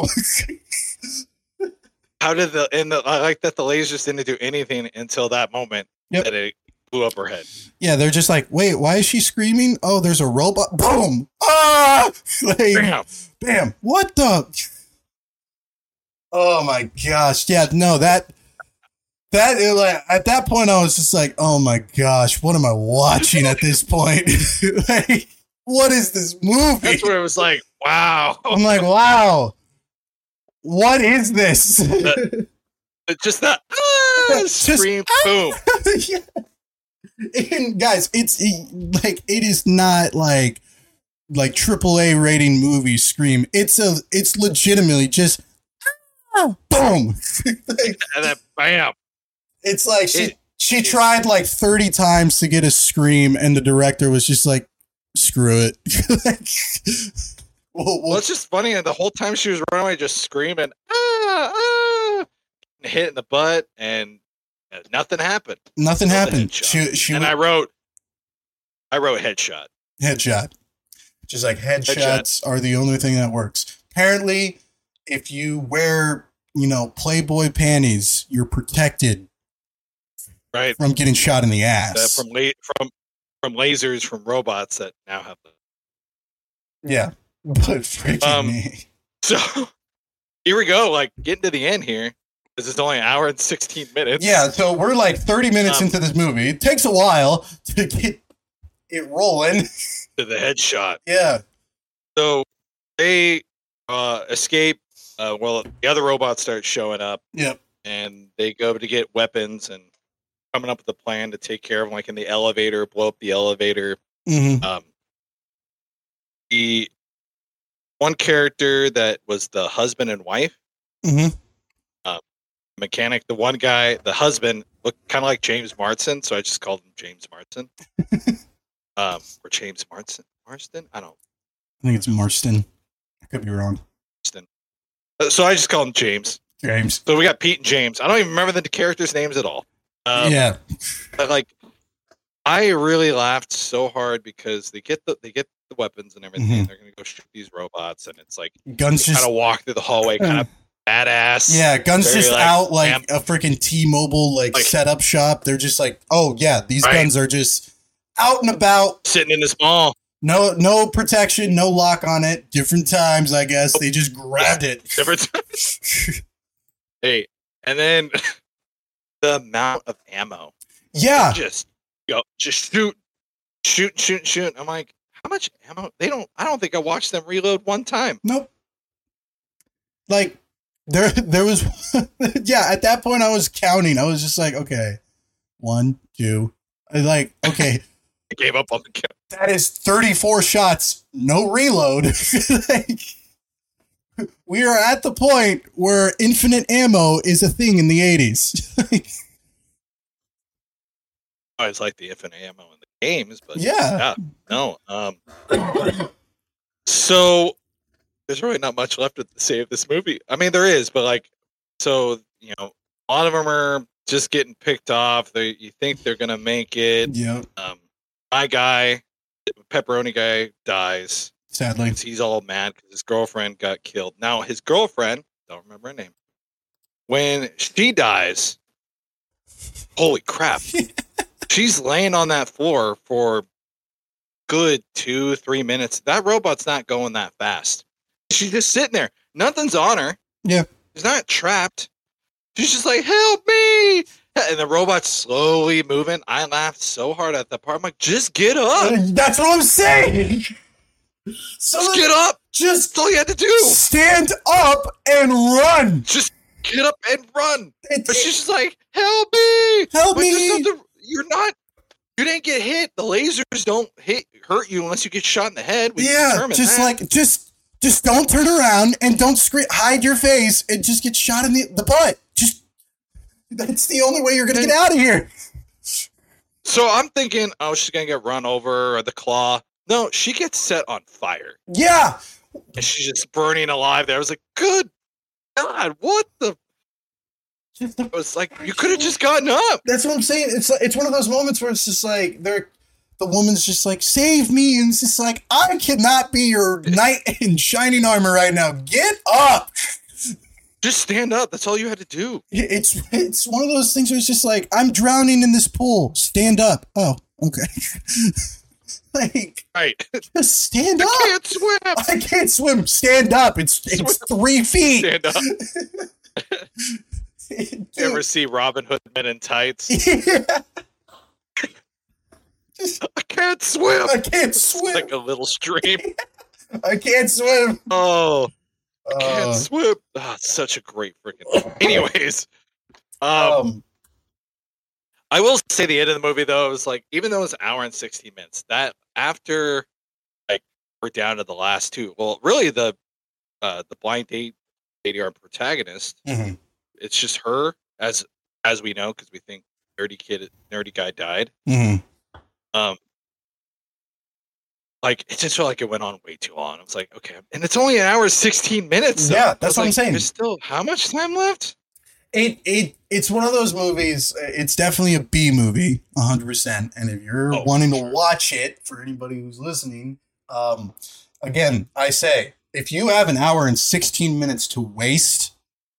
How did the and the, I like that the lasers didn't do anything until that moment yep. that it blew up her head. Yeah, they're just like, wait, why is she screaming? Oh, there's a robot. Boom! Ah! Like, bam! Bam! What the? Oh my gosh! Yeah, no, that that like at that point I was just like, oh my gosh, what am I watching at this point? Like, what is this movie? That's where it was like, wow. I'm like, wow. What is this? The, just that ah, scream, just, boom. Yeah. And guys, it's like it is not like like triple A rating movie Scream. It's a it's legitimately just ah, boom. Like, and then bam. It's like she it, she it, tried like thirty times to get a Scream, and the director was just like, screw it. Like, Well, well, it's just funny. And the whole time she was running away, just screaming, ah, ah, hit in the butt, and nothing happened. Nothing happened. She, she and went, I wrote, I wrote headshot. Headshot. Just like headshots headshot. Are the only thing that works. Apparently, if you wear, you know, Playboy panties, you're protected, right, from getting shot in the ass. Uh, from la- from from lasers from robots that now have the. Yeah. But freaking um, me. So here we go, like getting to the end here. This is only an hour and sixteen minutes. Yeah, so we're like thirty minutes um, into this movie. It takes a while to get it rolling. To the headshot. Yeah. So they uh, escape. Uh, well, the other robots start showing up. Yep. And they go to get weapons and coming up with a plan to take care of them, like in the elevator, blow up the elevator. Mm-hmm. Um, the one character that was the husband and wife, mm-hmm. uh, mechanic, the one guy, the husband, looked kind of like James Marsden, so I just called him James Marsden. um, or James Marsden? Marsden? I don't I think it's Marsden. I could be wrong. Marsden. Uh, so I just call him James. James. So we got Pete and James. I don't even remember the characters' names at all. Um, yeah. But like, I really laughed so hard because they get the they get the weapons and everything. Mm-hmm. They're gonna go shoot these robots, and it's like guns just kind of walk through the hallway, kind of badass. Yeah, guns just like, out like amp- a freaking T-Mobile like, like setup shop. They're just like, oh yeah, these right. guns are just out and about, sitting in this mall. No, no protection, no lock on it. Different times, I guess. They just grabbed it. Different times. Hey, and then the amount of ammo. Yeah, just go, just shoot, shoot, shoot, shoot. I'm like, how much ammo? They don't. I don't think I watched them reload one time. Nope. Like there, there was. Yeah, at that point, I was counting. I was just like, okay, one, two. I like, okay. I gave up on the count. That is thirty-four shots, no reload. Like, we are at the point where infinite ammo is a thing in the eighties. I always like the infinite ammo in the games, but yeah, yeah no. Um, so there's really not much left to say of this movie. I mean, there is, but like, so you know, a lot of them are just getting picked off. They, you think they're gonna make it. Yeah. Um, my guy, pepperoni guy, dies. Sadly, he's all mad because his girlfriend got killed. Now his girlfriend, don't remember her name. When she dies, holy crap! She's laying on that floor for good two, three minutes. That robot's not going that fast. She's just sitting there. Nothing's on her. Yeah. She's not trapped. She's just like, help me! And the robot's slowly moving. I laughed so hard at the part. I'm like, just get up. That's what I'm saying. So just get up. Just That's all you had to do. Stand up and run. Just get up and run. It, but she's just like, help me. Help but me. The, you're not. You didn't get hit. The lasers don't hit hurt you unless you get shot in the head. We yeah, just that. like just just don't turn around and don't scream. Hide your face and just get shot in the, the butt. Just that's the only way you're gonna and, get out of here. So I'm thinking, oh, she's gonna get run over or the claw. No, she gets set on fire. Yeah, and she's just burning alive. There, I was like, good God, what the. It was like you could have just gotten up. That's what I'm saying. It's like, it's one of those moments where it's just like they're the woman's just like save me, and it's just like I cannot be your knight in shining armor right now. Get up. Just stand up. That's all you had to do. It's it's one of those things where it's just like I'm drowning in this pool. Stand up. Oh, okay. Like right. Just stand I up. I can't swim. I can't swim. Stand up. It's it's three feet. Stand up. You ever see Robin Hood Men in Tights? Yeah. I can't swim. I can't swim. It's like a little stream. I can't swim. Oh, I can't uh, swim. Oh, it's such a great freaking. Anyways, um, um, I will say the end of the movie though, it was like even though it was an hour and sixteen minutes, that after like we're down to the last two. Well, really the uh, the blind date lady, our protagonist. Mm-hmm. It's just her, as as we know, because we think nerdy kid, nerdy guy died. Mm-hmm. Um, like it just felt like it went on way too long. I was like, okay, and it's only an hour and sixteen minutes. So yeah, that's what like, I'm saying. There's still how much time left? It it it's one of those movies. It's definitely a B movie, a hundred percent. And if you're oh, wanting sure. to watch it, for anybody who's listening, um, again, I say if you have an hour and sixteen minutes to waste.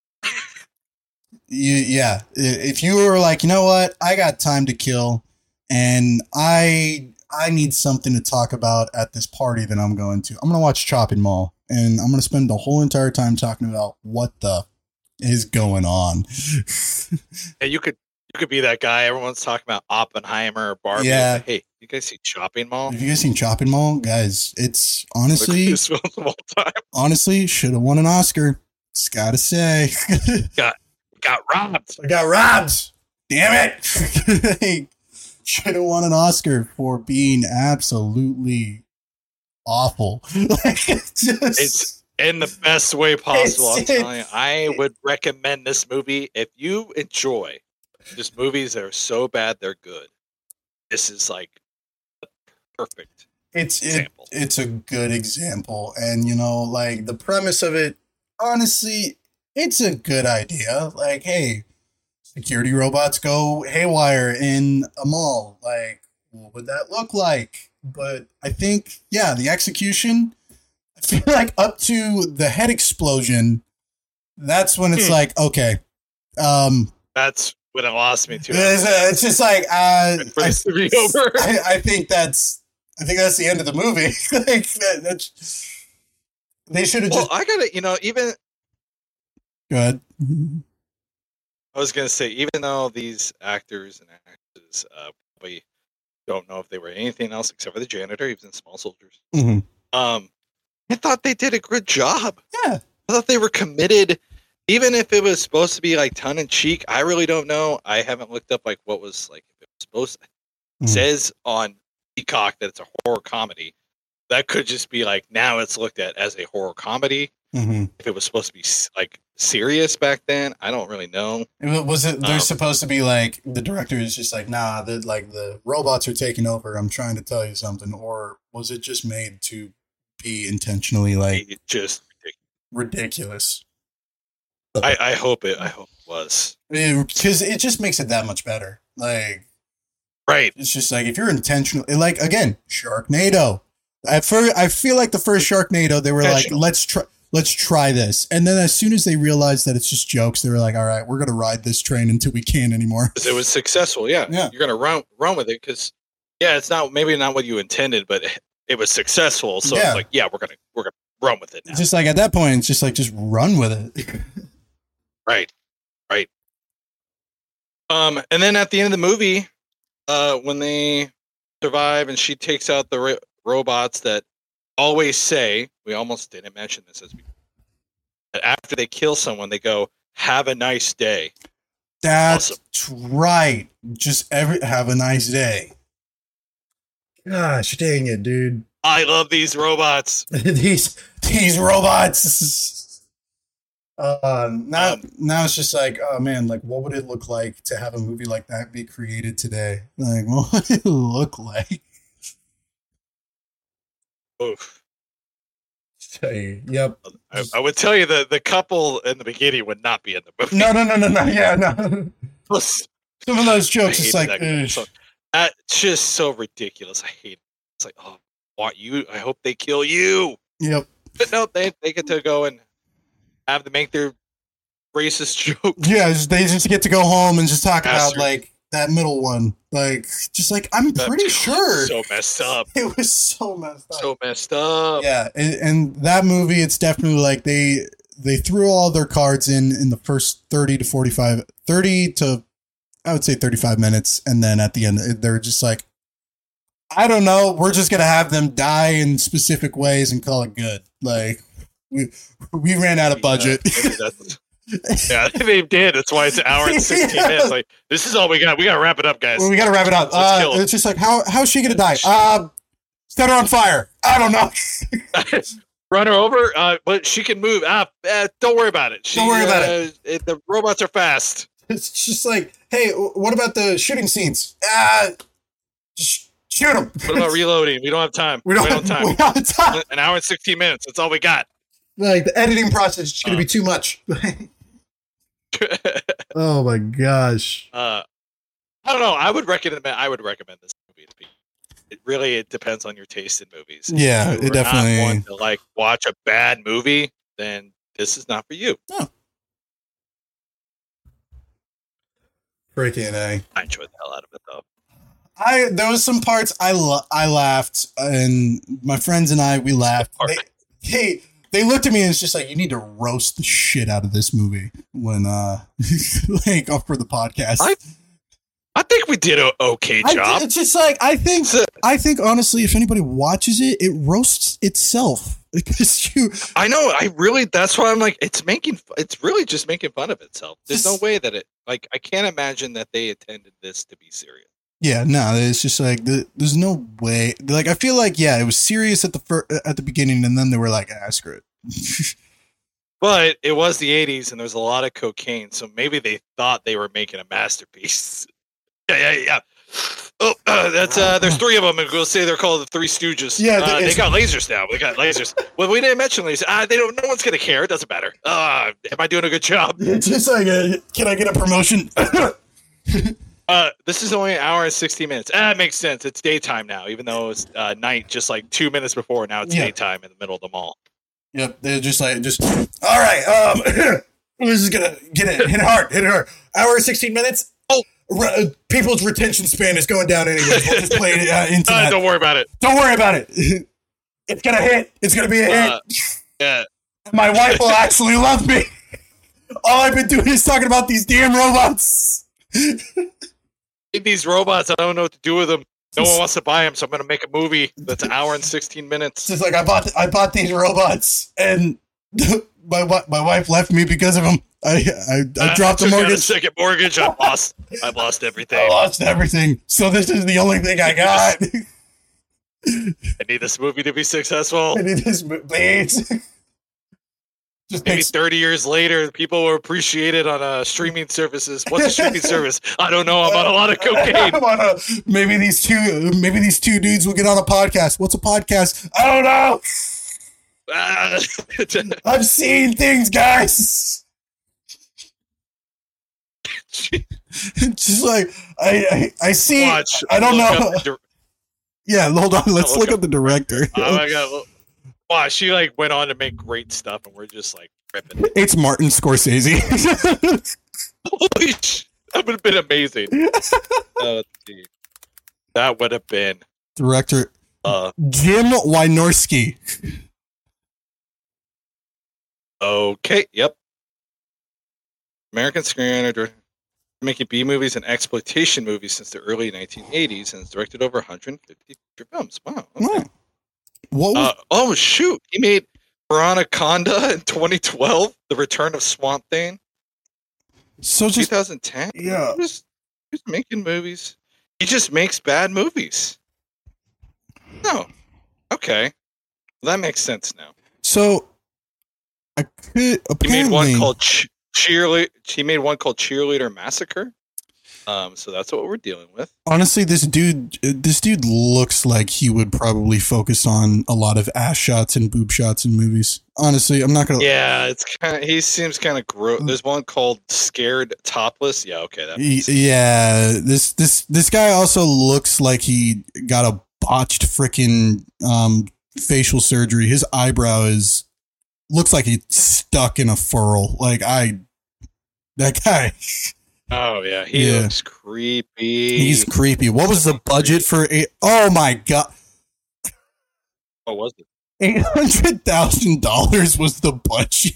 You, yeah, if you were like, you know what, I got time to kill, and I I need something to talk about at this party that I'm going to. I'm gonna watch Chopping Mall, and I'm gonna spend the whole entire time talking about what the is going on. Yeah, you could you could be that guy. Everyone's talking about Oppenheimer or Barbie. Yeah. Like, hey, you guys see Chopping Mall? Have you guys seen Chopping Mall, guys? It's honestly, time. honestly, should have won an Oscar. Just gotta say. Got. Got robbed. I got robbed. Damn it. Should have won an Oscar for being absolutely awful. Like, just, it's in the best way possible. I'm it's, telling you, I would recommend this movie if you enjoy just movies that are so bad they're good. This is like a perfect it's example. It, it's a good example. And, you know, like the premise of it, honestly, it's a good idea. Like, hey, security robots go haywire in a mall. Like, what would that look like? But I think, yeah, the execution, I feel like up to the head explosion, that's when it's hmm. like, okay. Um, that's when it lost me too. It's, uh, it's just like, uh, for this to be over. I, I think that's, I think that's the end of the movie. Like, that, that's, they should have well, just. I gotta, you know, even. Go ahead. I was gonna say, even though these actors and actresses uh, probably don't know if they were anything else except for the janitor, he was in Small Soldiers. Mm-hmm. Um, I thought they did a good job. Yeah, I thought they were committed, even if it was supposed to be like tongue in cheek. I really don't know. I haven't looked up like what was like if it was supposed. To, mm-hmm. It says on Peacock that it's a horror comedy. That could just be like now it's looked at as a horror comedy. Mm-hmm. If it was supposed to be like serious back then, I don't really know. Was it? They're um, supposed to be like the director is just like, nah, the like the robots are taking over. I'm trying to tell you something, or was it just made to be intentionally like just ridiculous? I, I hope it. I hope it was. Because it just makes it that much better. Like, right. It's just like if you're intentional, like again, Sharknado. At first, I feel like the first Sharknado, they were like, let's try. Let's try this. And then as soon as they realized that it's just jokes, they were like, all right, we're going to ride this train until we can't anymore. It was successful. Yeah. yeah. You're going to run, run with it. Cause yeah, it's not, maybe not what you intended, but it was successful. So yeah. it's like, yeah, we're going to, we're going to run with it now. Just like at that point, it's just like, just run with it. right. Right. Um, and then at the end of the movie, uh, when they survive and she takes out the ro- robots that always say, we almost didn't mention this as we, after they kill someone, they go, have a nice day. That's awesome. Right. Just every have a nice day. Gosh dang it, dude. I love these robots. these these robots. Uh, now, um, now it's just like, oh man, like what would it look like to have a movie like that be created today? Like, what would it look like? Oof. Yep. I, I would tell you that the couple in the beginning would not be in the movie. No, no, no, no, no. Yeah, no. Some of those jokes, it's like, that so, that's just so ridiculous. I hate it. It's like, oh, want you? I hope they kill you. Yep. But no, they they get to go and have to make their racist joke. Yeah, they just get to go home and just talk Bastard. about like that middle one. Like, just like, I'm that pretty sure. So messed up. It was so messed up. So messed up. Yeah, and, and that movie, it's definitely like they they threw all their cards in in the first thirty to forty-five, thirty to, I would say thirty-five minutes. And then at the end, they're just like, I don't know, we're just going to have them die in specific ways and call it good. Like, we, we ran out of budget. Yeah, yeah, they did. That's why it's an hour and sixteen yeah. minutes. Like, this is all we got. We got to wrap it up, guys. Well, we got to wrap it up. Uh, it's just like, how how's she going to die? Uh, set her on fire. I don't know. Run her over, uh, but she can move. Ah, uh, don't worry about it. She, don't worry about uh, it. it. The robots are fast. It's just like, hey, what about the shooting scenes? Ah, just shoot them. What about reloading? We don't have time. We don't, we have, don't have time. We don't have time. An hour and sixteen minutes. That's all we got. Like, the editing process is going to uh, be too much. Oh my gosh. Uh, I don't know. I would recommend. I would recommend this movie to people. It really it depends on your taste in movies. Yeah, if it definitely. Not want to like watch a bad movie, then this is not for you. No. Freaking A. I enjoyed the hell out of it though. I there was some parts I lo- I laughed, and my friends and I we laughed. They, hey. They looked at me and it's just like, you need to roast the shit out of this movie when, uh, like, for the podcast. I, I think we did an okay job. I, it's just like, I think, I think honestly, if anybody watches it, it roasts itself because you. I know. I really, that's why I'm like, it's making, it's really just making fun of itself. There's no way that it, like, I can't imagine that they intended this to be serious. Yeah, no, it's just like there's no way. Like, I feel like, yeah, it was serious at the fir- at the beginning, and then they were like, ah, screw it. But it was the eighties, and there's a lot of cocaine, so maybe they thought they were making a masterpiece. Yeah, yeah, yeah. Oh, uh, that's uh, there's three of them, and we'll say they're called the Three Stooges. Yeah, uh, they got lasers now. They got lasers. Well, we didn't mention lasers. Uh, they don't. No one's gonna care. It doesn't matter. Uh, am I doing a good job? It's just like, a, can I get a promotion? Uh, this is only an hour and sixty minutes. Ah, it makes sense. It's daytime now, even though it was uh, night just like two minutes before. Now it's yeah. daytime in the middle of the mall. Yep, they're just like, just, all right, um, we're just gonna get it, hit it hard, hit it hard. Hour and sixteen minutes? Oh, re- people's retention span is going down anyway. We'll just play it uh, into uh, that. Don't worry about it. Don't worry about it. It's gonna hit. It's gonna be a uh, hit. Yeah. My wife will actually love me. All I've been doing is talking about these damn robots. These robots, I don't know what to do with them. No one wants to buy them, so I'm going to make a movie that's an hour and sixteen minutes. It's like I bought, I bought these robots, and my my wife left me because of them. I I, I dropped uh, the mortgage. A second mortgage. I lost. I lost everything. I lost everything. So this is the only thing I got. I need this movie to be successful. I need this movie, please. Just Maybe takes- thirty years later, people will appreciate it on uh, streaming services. What's a streaming service? I don't know. I'm on a lot of cocaine. I'm on a, maybe these two, maybe these two dudes will get on a podcast. What's a podcast? I don't know. I've seen things, guys. Just like I, I, I see. Watch. I don't Look know. up the dir- Yeah, hold on. Let's look look up- up the director. oh my god! Look- Wow, she like went on to make great stuff, and we're just like ripping it. It's Martin Scorsese. Holy sh! That would have been amazing. Uh, dude. That would have been Director uh Jim Wynorski. okay. Yep. American screenwriter making B movies and exploitation movies since the early nineteen eighties, and has directed over one hundred fifty feature films. Wow. Okay. Wow. What was Uh, oh shoot! He made Veroniconda in twenty twelve, The Return of Swamp Thing, so just twenty ten. yeah. He was, he was making movies. He just makes bad movies. No. Okay. Well, that makes sense now. so I could apparently He made one called Ch- Cheerleader. He made one called Cheerleader Massacre. Um, so that's what we're dealing with. honestly this dude this dude looks like he would probably focus on a lot of ass shots and boob shots in movies. Honestly, I'm not gonna. Yeah, it's kind of. He seems kind of gross. There's one called Scared Topless. Yeah, okay, that. Y- Makes sense. Yeah, this this this guy also looks like he got a botched freaking um, facial surgery. His eyebrow is looks like it's stuck in a furrow. Like I, that guy, Oh yeah, he Yeah. looks creepy. he's creepy. What was the budget for a? Oh my god, What was it? eight hundred thousand dollars was the budget.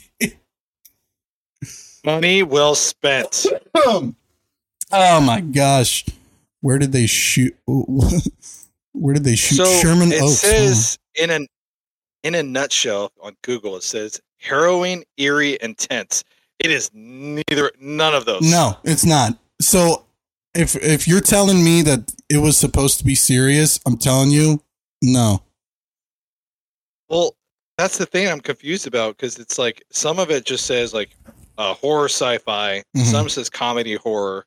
Money well spent. Um, oh my gosh, where did they shoot? Where did they shoot So Sherman it Oaks? says in an in a nutshell on Google, it says harrowing, eerie, intense. It is neither none of those. No, it's not. So if if you're telling me that it was supposed to be serious, I'm telling you, no. Well, that's the thing I'm confused about because it's like some of it just says like uh, horror sci-fi, Mhm. some says comedy horror.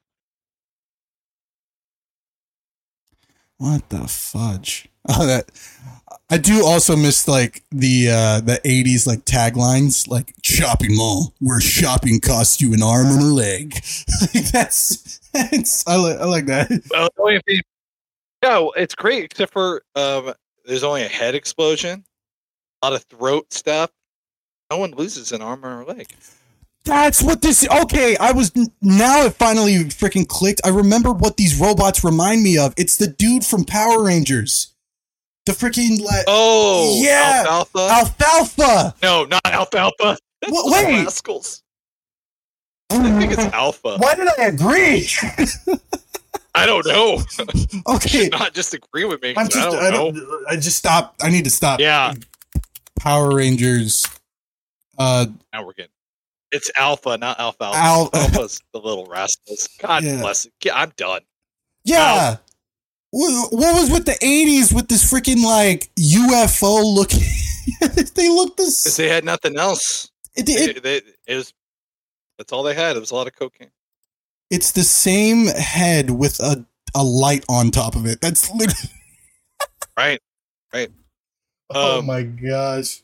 What the fudge? Oh, that I do also miss like the uh the eighties like taglines like shopping mall where shopping costs you an arm and a leg. that's that's I like I like that. Well, the only thing- yeah, well, it's great except for um, there's only a head explosion, a lot of throat stuff. No one loses an arm or a leg. That's what this. Okay, I was now. It finally freaking clicked. I remember what these robots remind me of. It's the dude from Power Rangers. The freaking like Oh, Yeah. alfalfa. alfalfa. no, not alfalfa. That's Wha- the wait. rascals. I think it's alpha. Why did I agree? I don't know. Okay, Not just agree with me. 'cause I'm just. I I don't know. don't. I just stopped. I need to stop. Yeah, Power Rangers. Uh, now we're getting. It's alpha, not alfalfa. Al- Alpha's the little rascals. God Yeah. bless it. Yeah, I'm done. yeah. Wha- What was with the eighties with this freaking like U F O looking? They look Because this. they had nothing else. It, It, it, they, it was. That's all they had. It was a lot of cocaine. it's the same head with a a light on top of it. That's literally. Right. Right. Oh Um, my gosh.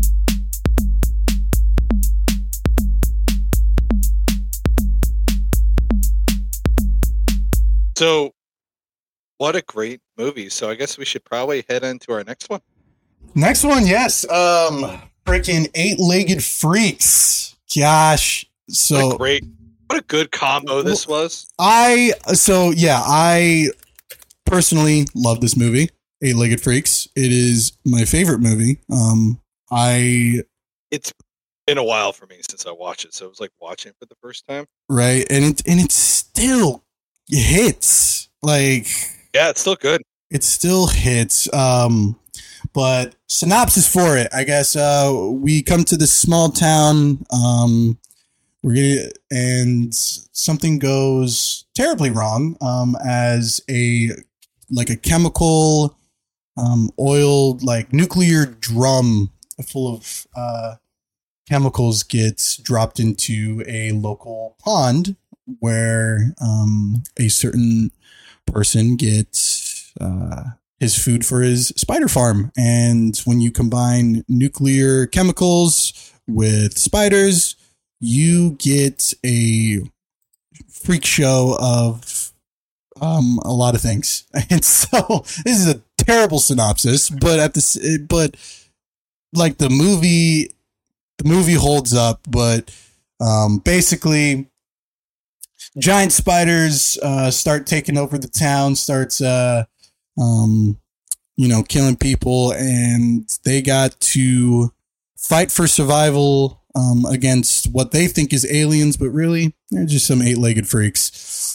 So, what a great movie. So I guess we should probably head into our next one. Next one, yes. Um, freaking eight-legged freaks. Gosh. What So a great, what a good combo this was. I so yeah, I personally love this movie, Eight-Legged Freaks. It is my favorite movie. Um, I It's been a while for me since I watched it, so it was like watching it for the first time. right, and it and it still hits. Like Yeah, it's still good. it still hits. Um, but synopsis for it, I guess. Uh, we come to this small town. Um, we're gonna, and something goes terribly wrong. Um, as a like a chemical, um, oil like nuclear drum full of uh chemicals gets dropped into a local pond where um a certain person gets uh, his food for his spider farm. And when you combine nuclear chemicals with spiders, you get a freak show of um, a lot of things. And so this is a terrible synopsis, but at this, but like the movie, the movie holds up, but um, basically giant spiders uh, start taking over the town, starts, uh, um, you know, killing people, and they got to fight for survival um, against what they think is aliens, but really they're just some eight-legged freaks.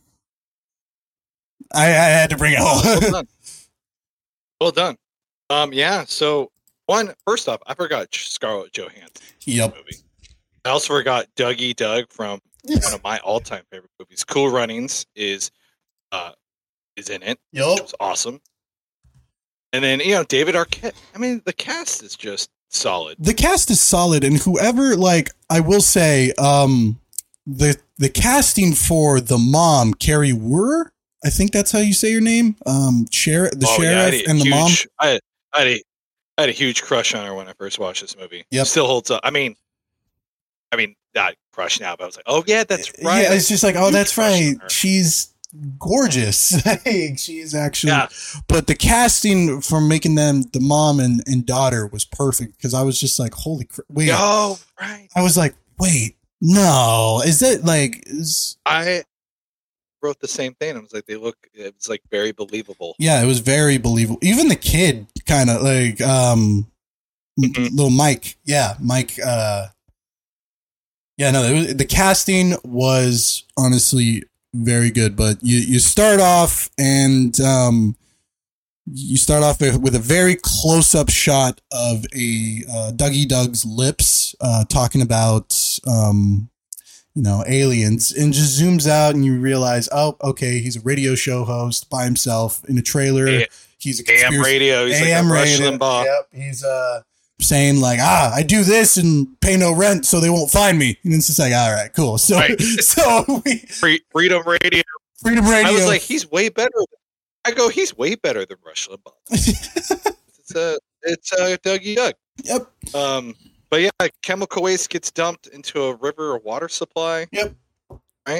I, I had to bring it home. Well done. Well done. Um, yeah. So one, first off, I forgot Scarlett Johansson. Yep. Movie. I also forgot Dougie Doug from one of my all-time favorite movies. Cool Runnings is uh is in it. Yep. Which was awesome. And then, you know, David Arquette. I mean, the cast is just solid. The cast is solid, and whoever, like, I will say, um, the the casting for the mom, Carrie Wurr, I think that's how you say your name. Um, sheriff, the Oh, yeah, I had sheriff, a and the mom. huge- I had, I, had a, I had a huge crush on her when I first watched this movie. Yep. Still holds up. I mean, I mean, not crush now, but I was like, oh yeah, that's right. Yeah, it's just like, oh, Huge that's crush on right. her. She's gorgeous. Like, she's actually. Yeah. But the casting for making them the mom and, and daughter was perfect, because I was just like, holy crap! Wait, Oh, right. I was like, wait, no, is it like? Is, I wrote the same thing. I was like, they look, it's like very believable. Yeah, it was very believable. Even the kid, kind of like um, Mhm. little Mike. Yeah, Mike. Uh, yeah, no, it was, the casting was honestly very good. But you you start off and um, you start off with, with a very close up shot of a uh, Dougie Doug's lips uh, talking about um, you know, aliens, and just zooms out and you realize, oh, okay, he's a radio show host by himself in a trailer. A- He's a A M conspiracy- radio. He's A M like a Rush radio. Limbaugh. Yep, he's uh saying like, ah, I do this and pay no rent, so they won't find me. And it's just like, all right, cool. So, Right. so we Free, Freedom Radio. Freedom Radio. I was like, he's way better. Than, I go, he's way better than Rush Limbaugh. It's uh, it's uh, Dougie Doug. Yep. Um, but yeah, chemical waste gets dumped into a river or water supply. Yep. Right.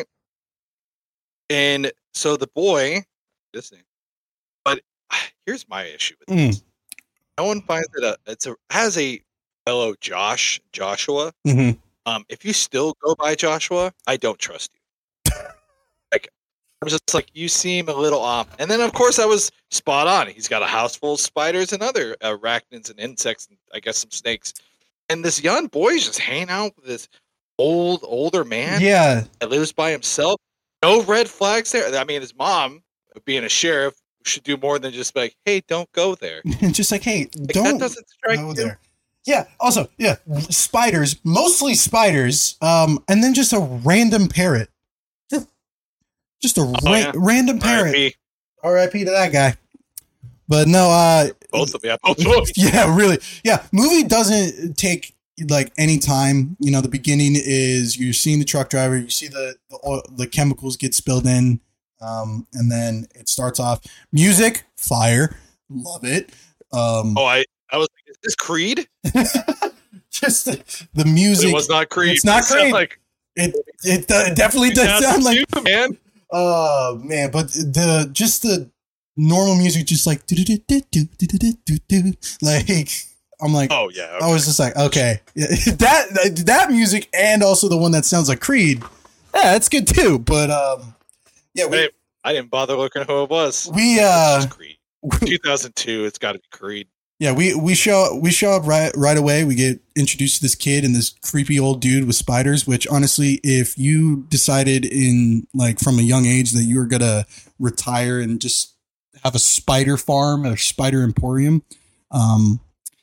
And so the boy, this thing, but here's my issue with Mm. this. No one finds it a, it's a, has a fellow Josh, Joshua. Mhm. Um, if you still go by Joshua, I don't trust you. Like, I was just like, you seem a little off. And then, of course, I was spot on. He's got a house full of spiders and other arachnids and insects, and I guess some snakes. And this young boy's just hanging out with this old, older man Yeah. that lives by himself. No red flags there. I mean, his mom, being a sheriff, should do more than just be like, hey, don't go there. Just like, hey, Like, don't that doesn't strike go you. there. Yeah. Also, yeah, spiders, mostly spiders, um, and then just a random parrot. Just a ra- Oh, yeah. random parrot. R I P. R I P to that guy. But no, uh, Both of them. Both of them. yeah, really. Yeah, movie doesn't take like any time. You know, the beginning is you're seeing the truck driver, you see the the, oil, the chemicals get spilled in, um, and then it starts off music, fire, love it. Um, Oh, I, I was like, is this Creed? just the, the But music. it was not Creed. It's not It sounded Creed. Like It it, uh, definitely does sound like. two thousand two, man. Oh man, but the just the normal music, just like do do do do do do do do. Like I'm like, Oh yeah. I Okay. was just like, okay, that that music and also the one that sounds like Creed, yeah, that's good too. But um, yeah, I we didn't, I didn't bother looking who it was. we It's uh, just Creed. two thousand two. It's got to be Creed. yeah, we we show we show up right right away. We get introduced to this kid and this creepy old dude with spiders. Which honestly, if you decided in like from a young age that you were gonna retire and just have a spider farm or spider emporium, um,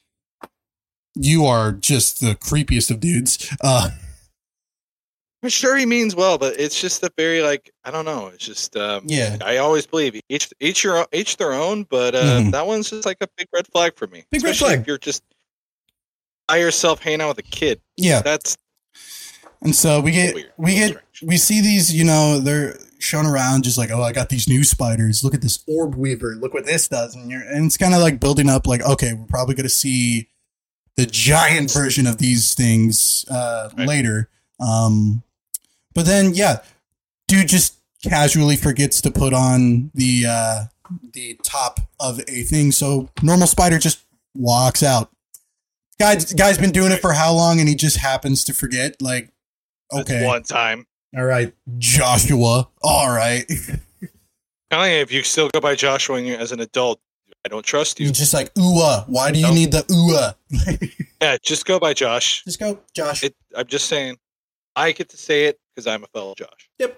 you are just the creepiest of dudes. Uh, I'm sure he means well, but it's just a very like I don't know. It's just um, yeah, I always believe each each your own, each their own, but uh, Mhm. that one's just like a big red flag for me. Big red Especially flag. If you're just by yourself hanging out with a kid. yeah. That's And so we get weird. we get Strange. we see these, you know, they're shown around just like, oh, I got these new spiders. Look at this orb weaver. Look what this does. And you're and it's kind of like building up like, okay, we're probably gonna see the giant version of these things uh Right. later. Um but then yeah, dude just casually forgets to put on the uh, the top of a thing, so normal Spider just walks out. Guy, guy's been doing it for how long, and he just happens to forget. Like, okay, That's one time. all right, Joshua. All right, Telling you, if you still go by Joshua when you're as an adult, I don't trust you. he's just like ooh. Uh, why do you Nope. need the ooh? Uh? Yeah, just go by Josh. Just go, Josh. It, I'm just saying, I get to say it because I'm a fellow Josh. Yep.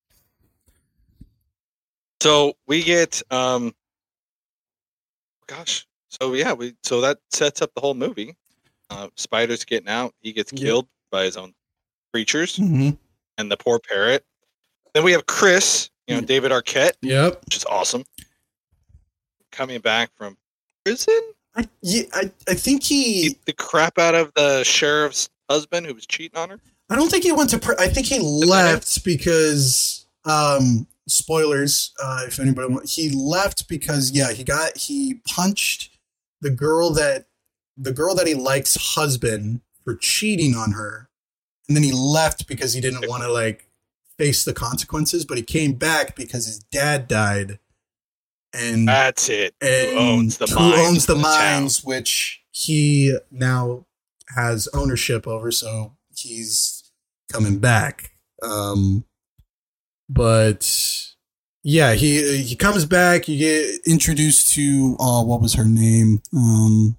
So we get, um, gosh, so yeah, we so that sets up the whole movie. Uh, Spider's getting out; he gets Yep. killed by his own creatures Mm-hmm. and the poor parrot. Then we have Chris, you know, David Arquette, Yep. which is awesome, coming back from prison. I, yeah, I, I think he. Beat the crap out of the sheriff's husband who was cheating on her. I don't think he went to. Pr- I think he left because. Um, spoilers. Uh, if anybody wants, he left because yeah, he got he punched the girl that the girl that he likes husband for cheating on her, and then he left because he didn't want to like face the consequences. But he came back because his dad died, and That's it. and Who owns the who mines? owns the in town. mines, which he now has ownership over. So he's coming back. Um, but yeah, he he comes back. You get introduced to uh, what was her name? Um,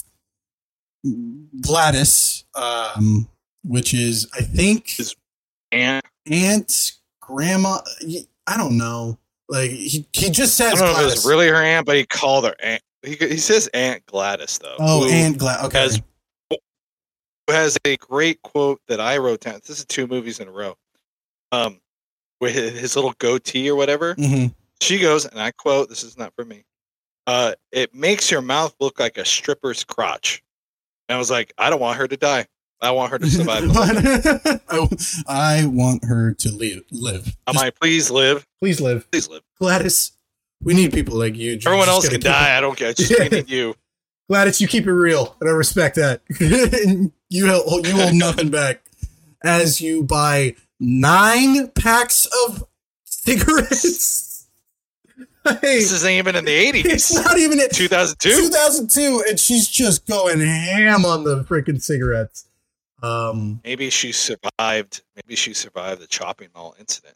Gladys, um, which is I think His aunt. aunt, grandma. I don't know. Like he he just I says don't know if it Gladys. was really her aunt, but he called her aunt. He, he says Aunt Gladys though. Oh, who Aunt Gladys. Okay. has who has a great quote that I wrote down. This is two movies in a row. Um, with his little goatee or whatever. Mm-hmm. She goes, and I quote, this is not for me. Uh, it makes your mouth look like a stripper's crotch. And I was like, I don't want her to die. I want her to survive. I, I want her to live. Live. Am Just I please live? please live, Please live. Gladys. We need people like you. Everyone Just else gotta can keep die. it- I don't care. Just Yeah. we need you. Gladys, you keep it real, and I respect that. And you hold, you hold nothing back as you buy nine packs of cigarettes. Hey, This isn't even in the it's eighties. not even at two thousand two. two thousand two, and she's just going ham on the freaking cigarettes. Um, Maybe she survived. Maybe she survived the chopping mall incident.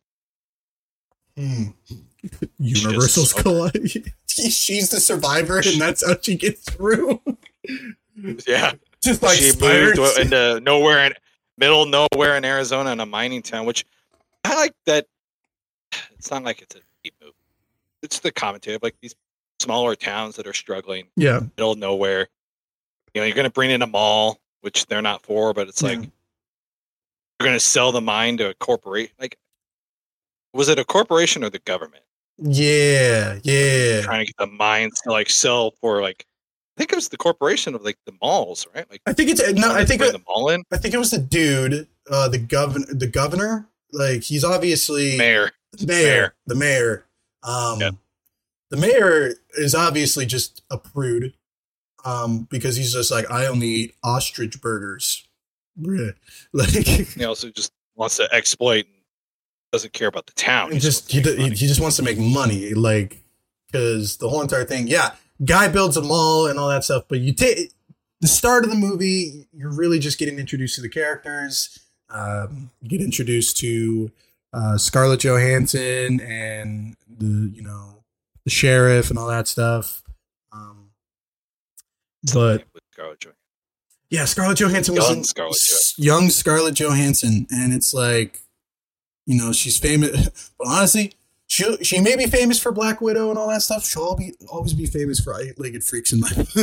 hmm. Universal's Just- collide. She's the survivor, and that's how she gets through. Yeah. Just like she spiders. moved into nowhere in middle nowhere in Arizona in a mining town, which I like that. It's not like it's a deep move. It's the commentary of like these smaller towns that are struggling, Yeah, middle of nowhere. You know, you're going to bring in a mall, which they're not for, but it's like Yeah. you're going to sell the mine to a corporation. Like, was it a corporation or the government yeah, yeah. trying to get the mines to like sell for like? I think it was the corporation of like the malls, right? Like, I think it's no. wanted I to think bring it, the mall in. I think it was the dude, uh, the governor. The governor, like he's obviously Mayor. the mayor. Mayor. The mayor. Um, Yeah. The mayor is obviously just a prude, um, because he's just like I only eat ostrich burgers. Bleh. Like He also just wants to exploit and doesn't care about the town. he He just he, wants to he, make money. he just wants to make money, like because the whole entire thing. Yeah, guy builds a mall and all that stuff, but you take the start of the movie, you're really just getting introduced to the characters. Um, you get introduced to uh, Scarlett Johansson and the you know the sheriff and all that stuff. Um, but With Scarlett Johansson. yeah, Scarlett Johansson was Young in, Scarlett s- young Scarlett Johansson, and it's like, you know, she's famous. But honestly, she she may be famous for Black Widow and all that stuff. She'll be always be famous for eight-legged freaks in my book.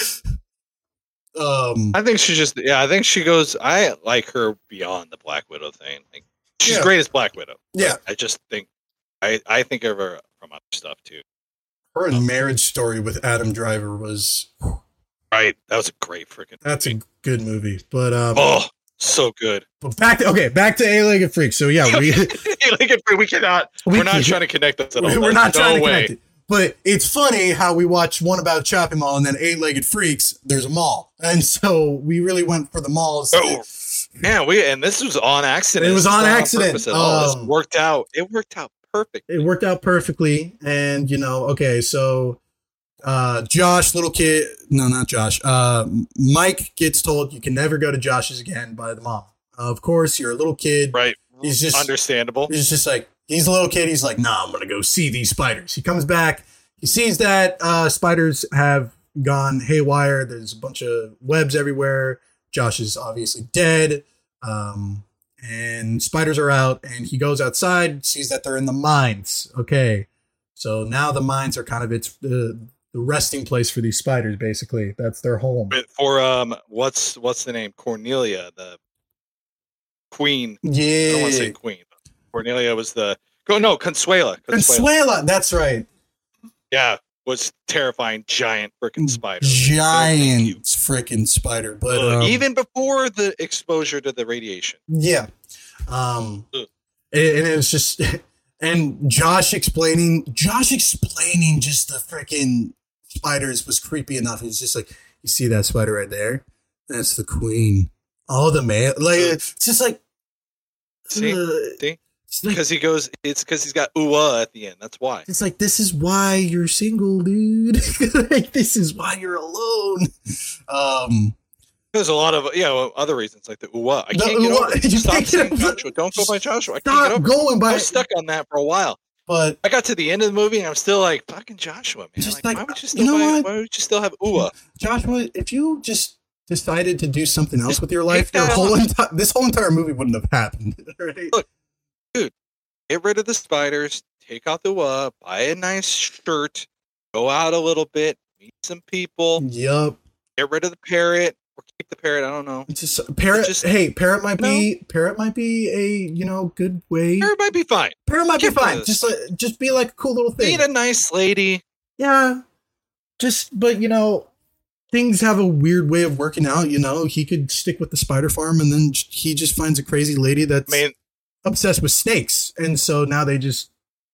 um, I think she just, yeah, I think she goes, I like her beyond the Black Widow thing. Like, she's Yeah. great as Black Widow. yeah, I just think, I, I think of her from other stuff too. her and Marriage Story with Adam Driver was Right. That was a great freaking that's movie. a good movie. But um, Oh, so good. but back to okay, back to eight-legged freaks. So yeah, we. like, if we cannot, We we are not can- trying to connect this at all. We're not There's trying no to way. connect it. But it's funny how we watch one about chopping mall and then eight-legged freaks. There's a mall, and so we really went for the malls. Oh. Yeah, we and this was on accident. It was This is on not accident. purpose at all. Um, This worked out. It worked out perfect. It worked out perfectly. And, you know, okay, so uh, Josh, little kid, no, not Josh. Uh, Mike gets told you can never go to Josh's again by the mom. Of course, you're a little kid. Right. He's just understandable. He's just like, he's a little kid. He's like, nah, I'm going to go see these spiders. He comes back. He sees that uh, spiders have gone haywire. There's a bunch of webs everywhere. Josh is obviously dead. Um, and spiders are out. And he goes outside, sees that they're in the mines. Okay. So now the mines are kind of its the, the resting place for these spiders, basically. That's their home. But for um, what's what's the name? Cornelia, the queen. Yeah. I don't want to say queen. Cornelia was the. Oh no, Consuela. Consuela. That's right. Yeah, was terrifying, giant freaking spider. Giant freaking spider. But um, even before the exposure to the radiation. Yeah. Um, and it was just, and Josh explaining, Josh explaining just the freaking spiders was creepy enough. He's just like, you see that spider right there? That's the queen. Oh, the man. Like, it's just like, see, uh, see? Because he goes, it's because he's got ooh uh at the end. That's why. It's like, this is why you're single, dude. Like, this is why you're alone. Um, There's a lot of you know other reasons like the ooh uh. I the can't get ooh-ah. over it. You Stop can't saying get over- Joshua. Don't go by Joshua. I Stop can't get over going it. by. I was stuck on that for a while. But I got to the end of the movie and I'm still like fucking Joshua, man. Just like, like, why would you still you know buy, what? why would you still have ooh uh? Joshua, if you just decided to do something else Just with your life, take your that whole off. entire this whole entire movie wouldn't have happened. Right? Look, dude, get rid of the spiders, take out the ooh uh, buy a nice shirt, go out a little bit, meet some people, Yup. get rid of the parrot or keep the parrot. I don't know. It's just parrot. Just- hey, parrot might be parrot might be a you know good way. Parrot might be fine. Parrot might be Get rid of fine. this. Just like, just be like a cool little thing. Meet a nice lady. Yeah. Just but you know things have a weird way of working out. You know he could stick with the spider farm, and then he just finds a crazy lady that's I mean, obsessed with snakes, and so now they just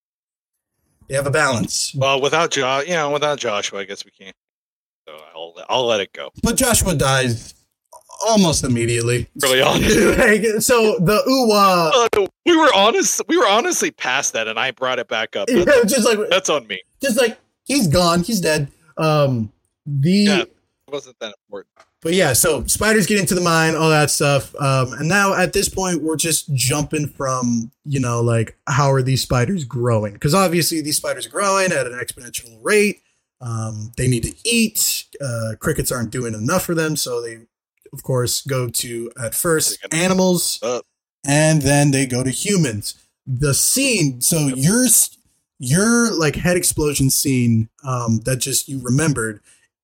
they have a balance. well, without Josh, you know, without Joshua, I guess we can't. So I'll I'll let it go. But Joshua dies almost immediately. Really honest. Like, so the ooh uh, Uh, we were honest. We were honestly past that, and I brought it back up. yeah, That's, just like that's on me. just like he's gone, he's dead. Um, the Yeah, it wasn't that important. but yeah, so spiders get into the mine, all that stuff. Um, and now at this point, we're just jumping from you know like how are these spiders growing? Because obviously these spiders are growing at an exponential rate. Um, they need to eat. Uh, crickets aren't doing enough for them, so they, of course, go to at first animals, Up. and then they go to humans. The scene, so your your like head explosion scene um, that just you remembered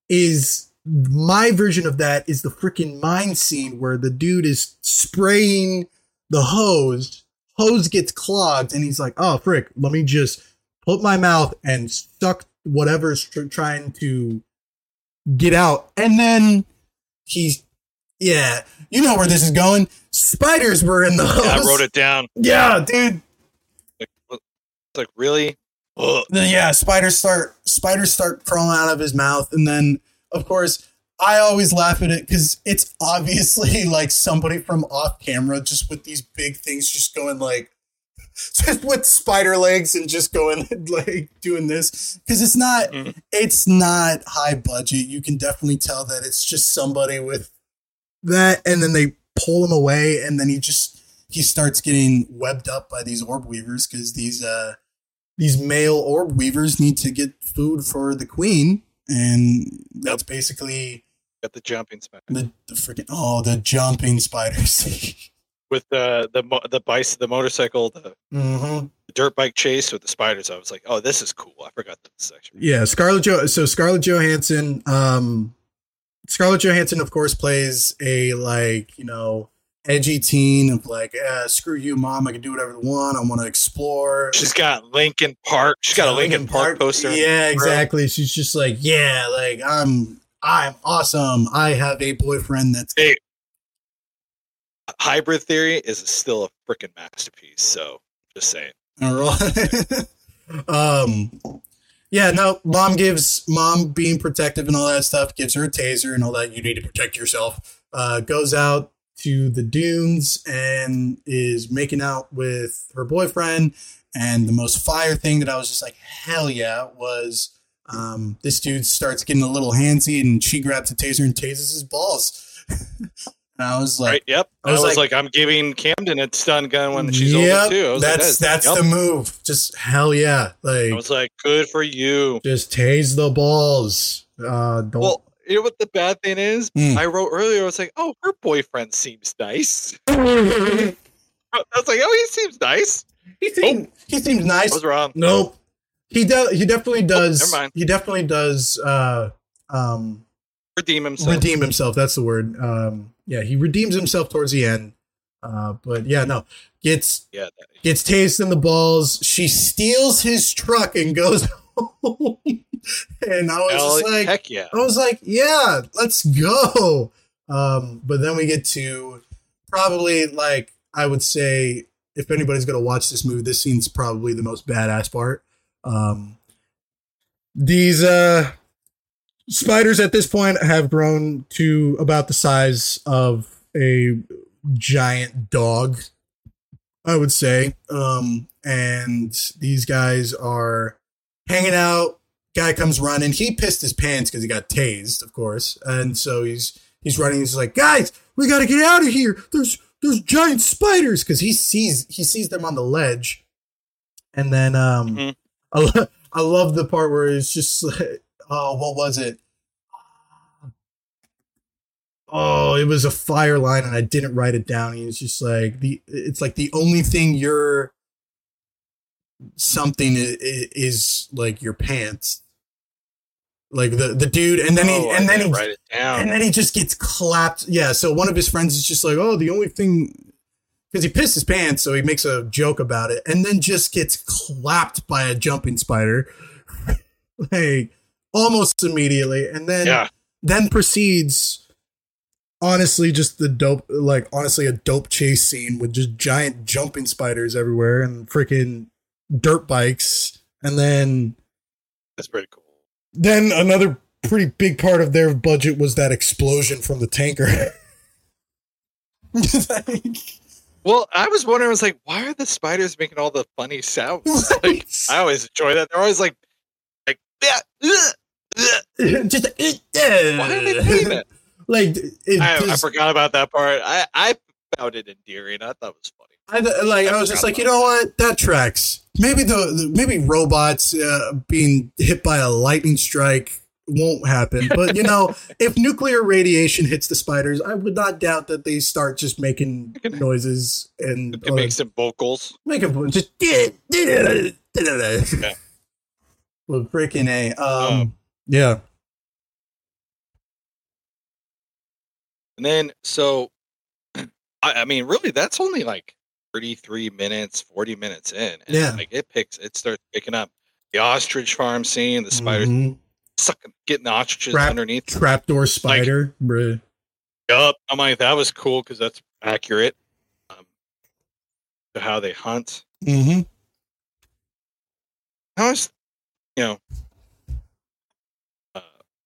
is my version of that is the freaking mine scene where the dude is spraying the hose, hose gets clogged, and he's like, "Oh frick, let me just put my mouth and suck whatever's tr- trying to get out," and then he's yeah, you know where this is going. Spiders were in the hose. Yeah, I wrote it down. Yeah, dude. It's like really. Ugh. Then, yeah, spiders start spiders start crawling out of his mouth, and then of course I always laugh at it because it's obviously like somebody from off camera just with these big things just going like just with spider legs and just going like doing this because it's not Mhm. it's not high budget. You can definitely tell that it's just somebody with that, and then they pull him away, and then he just he starts getting webbed up by these orb weavers because these uh these male orb weavers need to get food for the queen, and that's basically Got the jumping spider the, the freaking oh the jumping spiders. with the the mo- the bice, the motorcycle, the, Mm-hmm. the dirt bike chase with the spiders. I was like, oh, this is cool. I forgot this section. Yeah, Scarlett Jo. So Scarlett Johansson. Um, Scarlett Johansson, of course, plays a like you know edgy teen of like, eh, screw you, mom. I can do whatever I want. I want to explore. She's got Lincoln Park. She's got a Lincoln Park poster. Yeah, exactly. She's just like, yeah, like I'm, I'm awesome. I have a boyfriend that's Hey, Hybrid Theory is still a freaking masterpiece. So just saying. all right. um, yeah, no, mom gives mom being protective and all that stuff gives her a taser and all that. You need to protect yourself. Uh, goes out to the dunes and is making out with her boyfriend. And the most fire thing that I was just like, hell yeah, was um, this dude starts getting a little handsy and she grabs a taser and tases his balls. And I was like, right, yep. I was, I was like, like, I'm giving Camden a stun gun when she's yep, older too. I was that's like, that's yep. the move. Just hell yeah. Like I was like, good for you. Just tase the balls. Uh, don't. Well, you know what the bad thing is? Mm. I wrote earlier, I was like, oh, her boyfriend seems nice. I was like, oh, he seems nice. He seems oh, he seems nice. I was wrong. Nope. He does. He definitely does. Oh, never mind. He definitely does. Uh, um, redeem himself. Redeem himself. That's the word. Um, yeah, he redeems himself towards the end. Uh, but yeah, no, gets yeah that, gets tased in the balls. She steals his truck and goes home. And I was hell, just like, heck yeah. I was like, yeah, let's go. Um, but then we get to probably like I would say. If anybody's going to watch this movie, this scene's probably the most badass part. Um, these uh, spiders at this point have grown to about the size of a giant dog, I would say. Um, and these guys are hanging out. Guy comes running. He pissed his pants because he got tased, of course. And so he's he's running. He's like, guys, we got to get out of here. There's There's giant spiders because he sees he sees them on the ledge, and then um, mm-hmm. I, lo- I love the part where it's just like, oh, what was it? Oh, it was a fire line, and I didn't write it down. He's just like the it's like the only thing you're something is, is like your pants. Like the, the dude, and then oh, he and I then he write it down. and then he just gets clapped. Yeah, so one of his friends is just like, oh, the only thing, because he pissed his pants, so he makes a joke about it, and then just gets clapped by a jumping spider, like almost immediately, and then yeah. then proceeds. Honestly, just the dope, like honestly, a dope chase scene with just giant jumping spiders everywhere and freaking dirt bikes, and then that's pretty cool. Then another pretty big part of their budget was that explosion from the tanker. Well, I was wondering, I was like, why are the spiders making all the funny sounds? Like, I always enjoy that. They're always like, like, yeah, just uh, why are they doing that? Like, it, I, I forgot about that part. I, I found it endearing. I thought it was funny. I like. I, I was just like, you know what? That tracks. Maybe the, the maybe robots uh, being hit by a lightning strike won't happen. But you know, if nuclear radiation hits the spiders, I would not doubt that they start just making noises and it can make some vocals. Make them just yeah. Well, freaking a um, um yeah. And then so, I, I mean, really, that's only like thirty-three minutes, forty minutes in. And yeah. Like it picks, it starts picking up the ostrich farm scene, the spiders mm-hmm. sucking, getting the ostriches Trap, underneath. Trapdoor spider. Like, bruh. Yup. I'm like, that was cool because that's accurate um, to how they hunt. Mm-hmm. How is, you know, uh,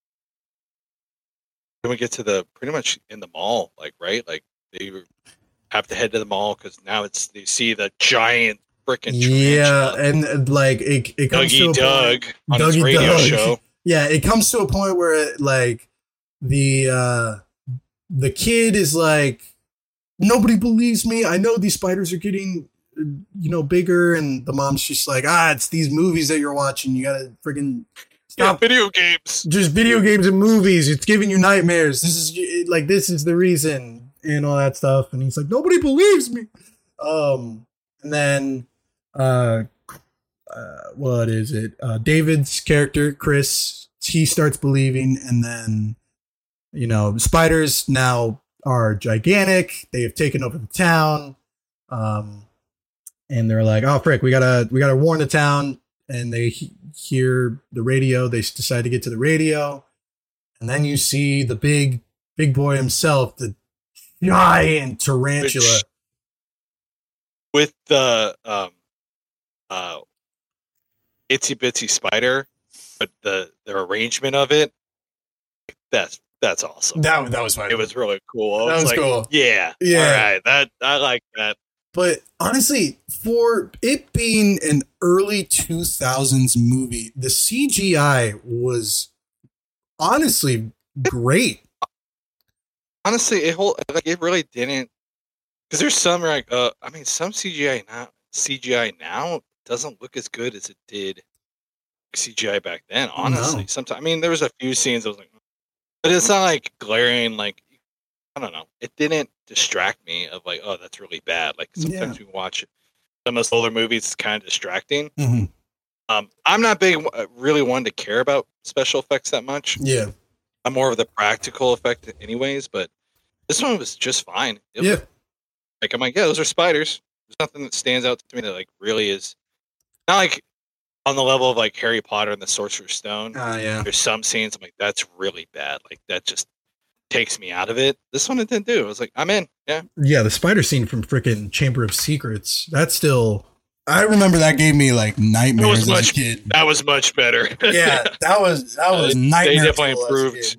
then we get to the pretty much in the mall, like, right? Like, they have to head to the mall because now it's they see the giant freaking yeah, and uh, like it, it comes Dougie to a Doug point, on Dougie his radio Doug. show. Yeah, it comes to a point where it, like the uh, the kid is like, nobody believes me. I know these spiders are getting, you know, bigger, and the mom's just like, ah, it's these movies that you're watching. You gotta freaking stop. Yeah, video games, just video games and movies. It's giving you nightmares. This is like this is the reason. And all that stuff, and he's like, nobody believes me. Um, and then, uh, uh, what is it? Uh, David's character, Chris, he starts believing, and then, you know, spiders now are gigantic. They have taken over the town, um, and they're like, oh frick, we gotta, we gotta warn the town. And they he- hear the radio. They decide to get to the radio, and then you see the big, big boy himself, the giant tarantula. Which, with the um uh itsy bitsy spider, but the the arrangement of it, that's That's awesome. That that was my. It was really cool. I That was like, cool. Yeah, Yeah. All right, that I like that. But honestly, for it being an early two thousands movie, the C G I was honestly great. Honestly, it whole like it really didn't, because there's some like uh, I mean, some C G I now C G I now doesn't look as good as it did C G I back then. Honestly, No. sometimes I mean, there was a few scenes I was like, but it's not like glaring. Like I don't know, it didn't distract me of like, oh, that's really bad. Like sometimes Yeah. we watch some of those older movies, it's kind of distracting. Mhm. Um, I'm not big, uh, really one to care about special effects that much. Yeah. I'm more of the practical effect, anyways. But this one was just fine. It Yeah. was, like I'm like, yeah, those are spiders. There's nothing that stands out to me that like really is not like on the level of like Harry Potter and the Sorcerer's Stone. Ah, yeah. There's some scenes I'm like, that's really bad. Like that just takes me out of it. This one it didn't do. I was like, I'm in. Yeah. Yeah, the spider scene from freaking Chamber of Secrets. That's still. I remember that gave me like nightmares as much- a kid. That was much better. Yeah, that was that was Uh, nightmare. they definitely improved.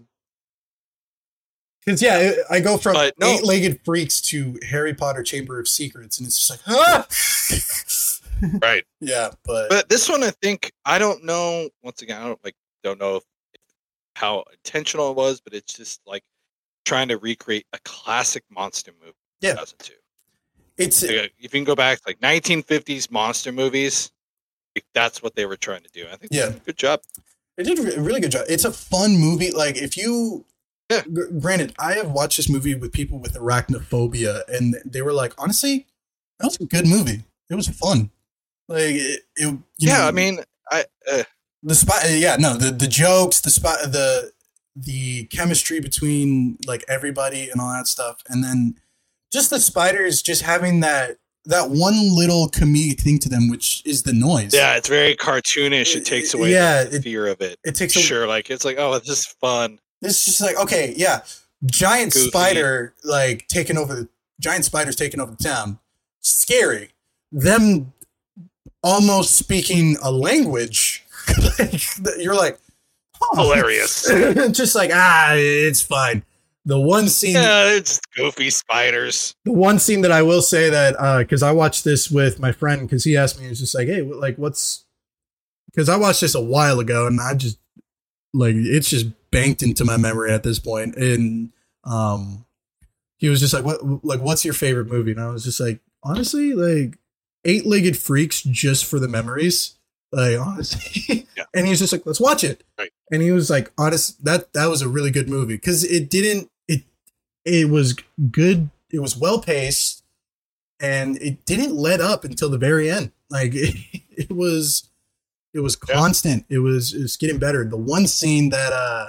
Because yeah, it- I go from But no. eight-legged freaks to Harry Potter Chamber of Secrets, and it's just like, ah! Right. Yeah, but, But this one, I think, I don't know. Once again, I don't like, don't know if, how intentional it was, but it's just like trying to recreate a classic monster movie. Yeah. two thousand two. it's Like, if you can go back to like nineteen fifties monster movies, like, that's what they were trying to do. I think Yeah. they did a good job. it did a really good job. It's a fun movie. Like if you, Yeah. gr- granted, I have watched this movie with people with arachnophobia, and they were like, honestly, that was a good movie. It was fun. Like it, it you Yeah, know, I mean, I uh, the spot. Yeah, no, the the jokes, the spot, the the chemistry between like everybody and all that stuff, and then just the spiders just having that that one little comedic thing to them, which is the noise. yeah, it's very cartoonish. It takes away Yeah, the it- fear of it. it takes a, Sure, like it's like, oh, this is fun. It's just like, okay, yeah, giant Goofy. spider like taking over the giant spiders taking over the town. Scary. Them almost speaking a language. Like, you're like, oh. Hilarious. Just like, ah, it's fine. The one scene, Yeah, it's goofy spiders. the one scene that I will say that uh, because I watched this with my friend because he asked me, he was just like, hey, like, what's? Because I watched this a while ago and I just like it's just banked into my memory at this point. And um, he was just like, what? Like, what's your favorite movie? And I was just like, honestly, like, Eight-Legged Freaks just for the memories. Like, honestly. Yeah. And he was just like, let's watch it. Right. And he was like, honest, that that was a really good movie because it didn't. It it was good. It was well paced, and it didn't let up until the very end. Like it, it was, it was Yeah. constant. It was it was getting better. The one scene that uh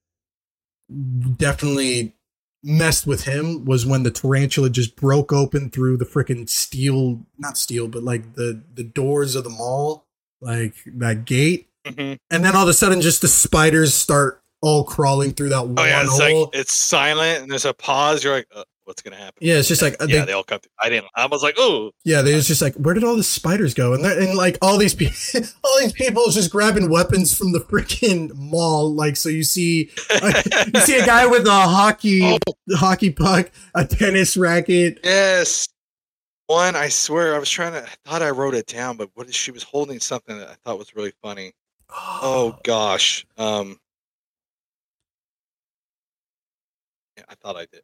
definitely messed with him was when the tarantula just broke open through the freaking steel, not steel, but like the the doors of the mall, like that gate, hmm and then all of a sudden, just the spiders start all crawling through that one Oh yeah, it's hole. like it's silent and there's a pause. You're like, uh, what's gonna happen? Yeah, it's just like uh, Yeah, they, they all come. Through. I didn't. I was like, oh, yeah, they was just like, where did all the spiders go? And they're and like all these people, all these people just grabbing weapons from the freaking mall. Like, so you see, like, you see a guy with a hockey Oh. hockey puck, a tennis racket. yes. One, I swear, I was trying to. I thought I wrote it down, but what is she was holding something that I thought was really funny. Oh gosh. Um. Yeah, I thought I did.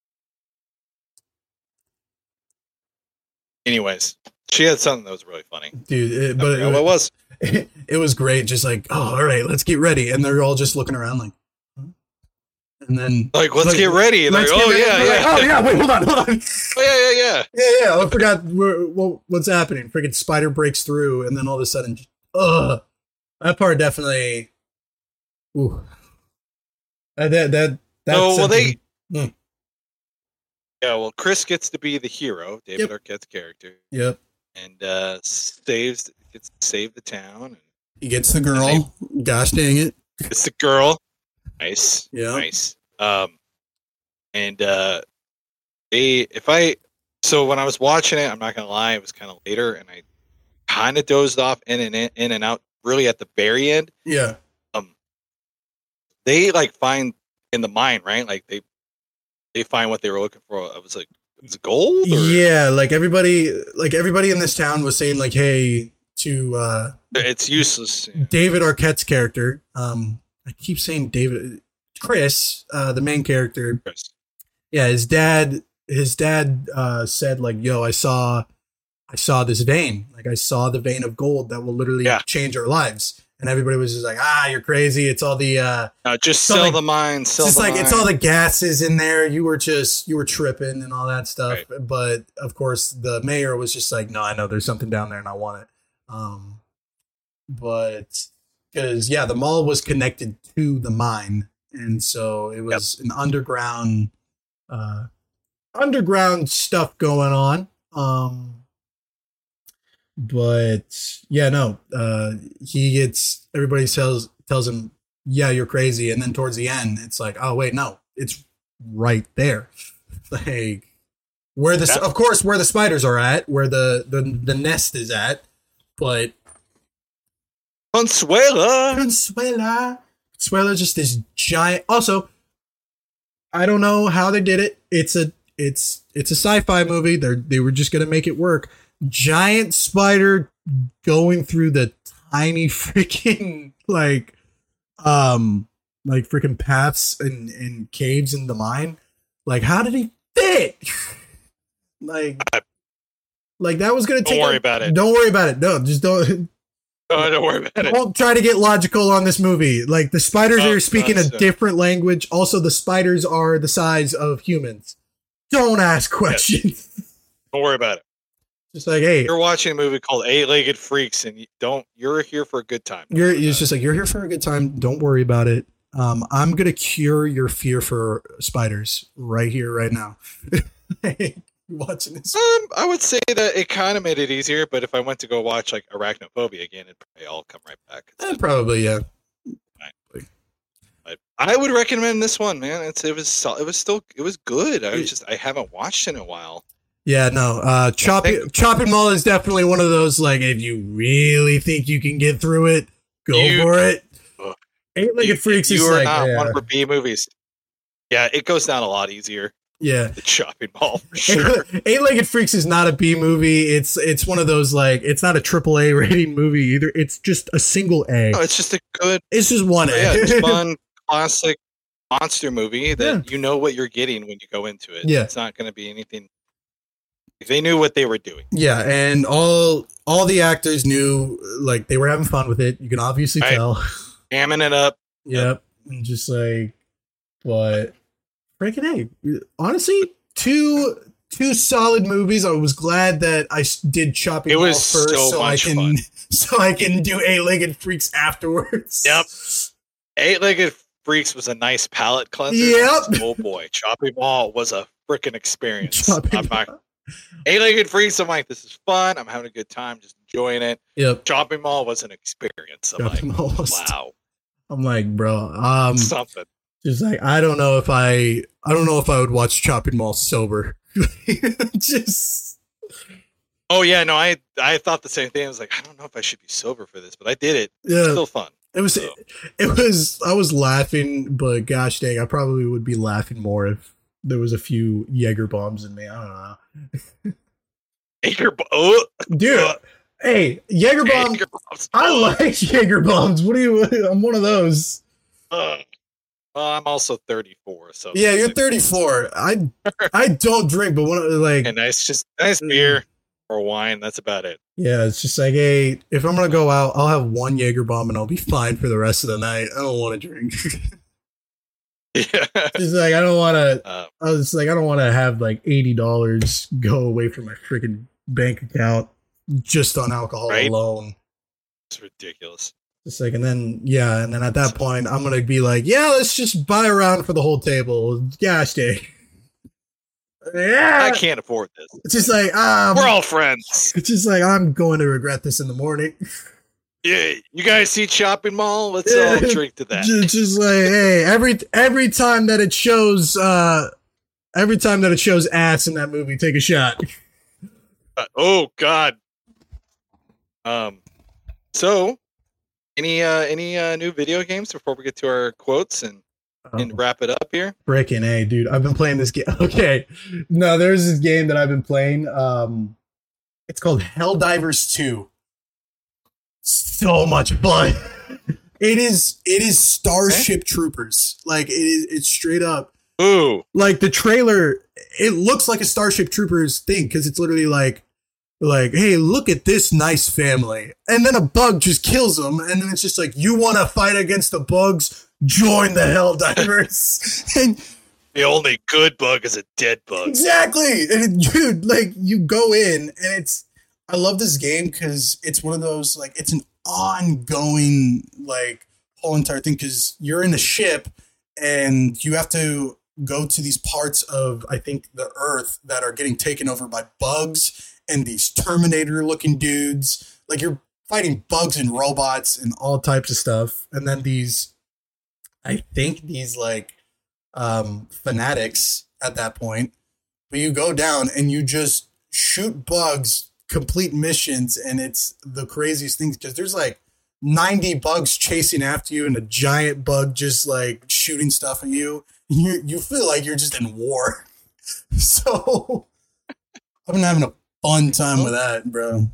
Anyways, she had something that was really funny. dude! It, But but what it, was? it, it was great. Just like, oh, all right, let's get ready, and they're all just looking around like, huh? And then Like, let's like, get ready. Like, let's get oh ready. yeah, They're yeah. like, oh yeah, wait, hold on, hold on. Oh, yeah, yeah, yeah. Yeah, yeah. I forgot where, what, what's happening. Freaking spider breaks through, and then all of a sudden, ugh. That part definitely. Ooh. Uh, that that that. So, well, they. something- Mm. Yeah, well, Chris gets to be the hero, David Yep. Arquette's character, Yep. and uh, saves gets to save the town. And He gets the girl. Gosh dang it. it's the girl. Nice, Yeah. nice. Um, and uh, they if I so when I was watching it, I'm not gonna lie, it was kind of later, and I kind of dozed off in and in, in and out. Really, at the very end, Yeah. they like find in the mine, right? Like they they find what they were looking for. I was like, it's gold. Or? Yeah, like everybody, like everybody in this town was saying, like, hey, to uh, it's useless. David Arquette's character. Um, I keep saying David, Chris, uh, the main character. Chris. Yeah, his dad. His dad uh, said, like, "Yo, I saw, I saw this vein. Like, I saw the vein of gold that will literally yeah. change our lives." And everybody was just like, "Ah, you're crazy. It's all the uh, uh just sell like, the mine. Sell it's the like mine. It's all the gases in there. You were just you were tripping and all that stuff." Right. But of course, the mayor was just like, "No, I know there's something down there, and I want it." Um, but because yeah, the mall was connected to the mine, and so it was yep. an underground, uh, underground stuff going on. Um, but yeah, no, uh, he gets everybody tells tells him, "Yeah, you're crazy," and then towards the end, it's like, "Oh wait, no, it's right there." Like where the yeah. of course where the spiders are at, where the the, the nest is at, but Consuela, Consuela, Consuela, just this giant. Also, I don't know how they did it. It's a it's it's a sci-fi movie. They they were just gonna make it work. Giant spider going through the tiny freaking like um like freaking paths and, and caves in the mine. Like, how did he fit? like like that was gonna don't take worry a, about it. Don't worry about it. No, just don't Oh, don't worry about it. Don't try to get logical on this movie. Like the spiders oh, are speaking a so. different language. Also, the spiders are the size of humans. Don't ask questions. Yes. Don't worry about it. Just like, hey, you're watching a movie called Eight-Legged Freaks, and you don't. You're here for a good time. You're. It's just like you're here for a good time. Don't worry about it. Um, I'm gonna cure your fear for spiders right here, right now. Watching this, um, I would say that it kind of made it easier. But if I went to go watch like Arachnophobia again, it'd probably all come right back. Eh, probably, yeah. Right. But I would recommend this one, man. It's it was it was still it was good. I was just I haven't watched it in a while. Yeah, no. Uh, Chopping Chopping Mall is definitely one of those, like, if you really think you can get through it, go you, for it. Uh, Eight-Legged Freaks you is are like, not yeah. one for B movies. Yeah, it goes down a lot easier. Yeah, the Chopping Mall for sure. Eight-Legged Freaks is not a B movie. It's it's one of those, like, it's not a triple A rating movie either. It's just a single A. No, it's just a good. It's just one A. Yeah, it's fun, classic monster movie that yeah. you know what you're getting when you go into it. Yeah, it's not going to be anything. They knew what they were doing. Yeah, and all all the actors knew, like, they were having fun with it. You can obviously right. tell. Hamming it up. Yep. And just like, but freaking A. Honestly, two two solid movies. I was glad that I did Chopping Mall first, so, so I can fun. so I can do Eight-Legged Freaks afterwards. Yep. Eight-Legged Freaks was a nice palate cleanser. Yep. Oh boy, Chopping Mall was a freaking experience. I'm not. Eight-Legged Freaks, I'm like, this is fun. I'm having a good time, just enjoying it. Yep. Chopping Mall was an experience. I'm Chopping like, was wow. I'm like, bro, um, something. Just like, I don't know if I, I don't know if I would watch Chopping Mall sober. just. Oh yeah, no, I, I thought the same thing. I was like, I don't know if I should be sober for this, but I did it. Yeah. It's still fun. It was, so. it, it was. I was laughing, but gosh dang, I probably would be laughing more if there was a few Jaeger bombs in me. I don't know. Jaeger oh, dude. Uh, hey, Jaeger bombs. bombs. I like Jaeger bombs. What do you? I'm one of those. Uh, well, I'm also thirty-four. So yeah, you're thirty-four. I I don't drink, but when like and nice, just nice beer or wine. That's about it. Yeah, it's just like, hey, if I'm gonna go out, I'll have one Jaeger bomb and I'll be fine for the rest of the night. I don't want to drink. Yeah, just like I don't want to. Uh, I was like, I don't want to have like eighty dollars go away from my freaking bank account just on alcohol right? alone. It's ridiculous. Just like, and then yeah, and then at that point, I'm gonna be like, yeah, let's just buy a round for the whole table. Gosh dang. Yeah, I can't afford this. It's just like um, we're all friends. It's just like I'm going to regret this in the morning. Yeah, you guys see Chopping Mall? Let's all drink to that. Just, just like, hey, every every time that it shows, uh, every time that it shows ass in that movie, take a shot. Uh, oh God. Um. So, any uh, any uh, new video games before we get to our quotes and and wrap it up here. Frickin' A, dude. I've been playing this game. Okay. No, there's this game that I've been playing. Um, it's called Helldivers two. So much fun. It is it is Starship okay. Troopers. Like it is it's straight up. Ooh. Like the trailer, it looks like a Starship Troopers thing because it's literally like like, hey, look at this nice family. And then a bug just kills them. And then it's just like, you want to fight against the bugs? Join the Helldivers. And the only good bug is a dead bug. Exactly. And dude, like you go in and it's, I love this game because it's one of those, like, it's an ongoing, like, whole entire thing because you're in the ship and you have to go to these parts of, I think, the Earth that are getting taken over by bugs and these Terminator looking dudes. Like you're fighting bugs and robots and all types of stuff. And then these, I think these like um, fanatics at that point, but you go down and you just shoot bugs, complete missions. And it's the craziest things because there's like ninety bugs chasing after you and a giant bug just like shooting stuff at you. You, you feel like you're just in war. So I've been having a fun time with that, bro.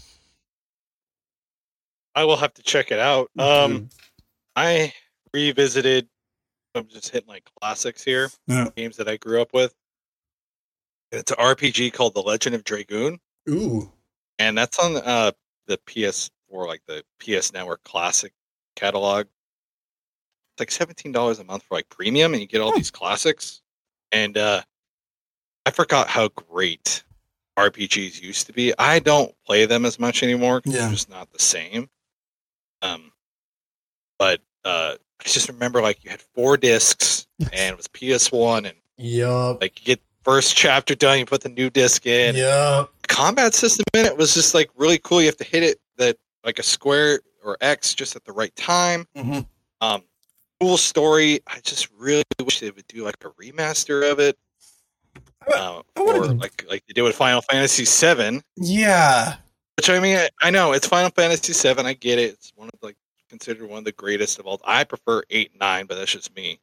I will have to check it out. Um, I revisited. I'm just hitting like classics here, yeah. games that I grew up with. It's an R P G called The Legend of Dragoon. Ooh, and that's on uh, the P S four, like the P S Network Classic catalog. It's like seventeen dollars a month for like premium, and you get all oh. these classics. And uh, I forgot how great R P Gs used to be. I don't play them as much anymore because yeah. they're just not the same. Um, but uh, I just remember like you had four discs and it was P S one, and yep. like you get first chapter done, you put the new disc in. Yeah, combat system in it was just like really cool. You have to hit it that like a square or X just at the right time. Mm-hmm. Um, cool story. I just really wish they would do like a remaster of it. Uh, or like like they did with Final Fantasy seven. Yeah. Which I mean, I, I know it's Final Fantasy seven. I get it. It's one of like considered one of the greatest of all. I prefer eight and nine, but that's just me.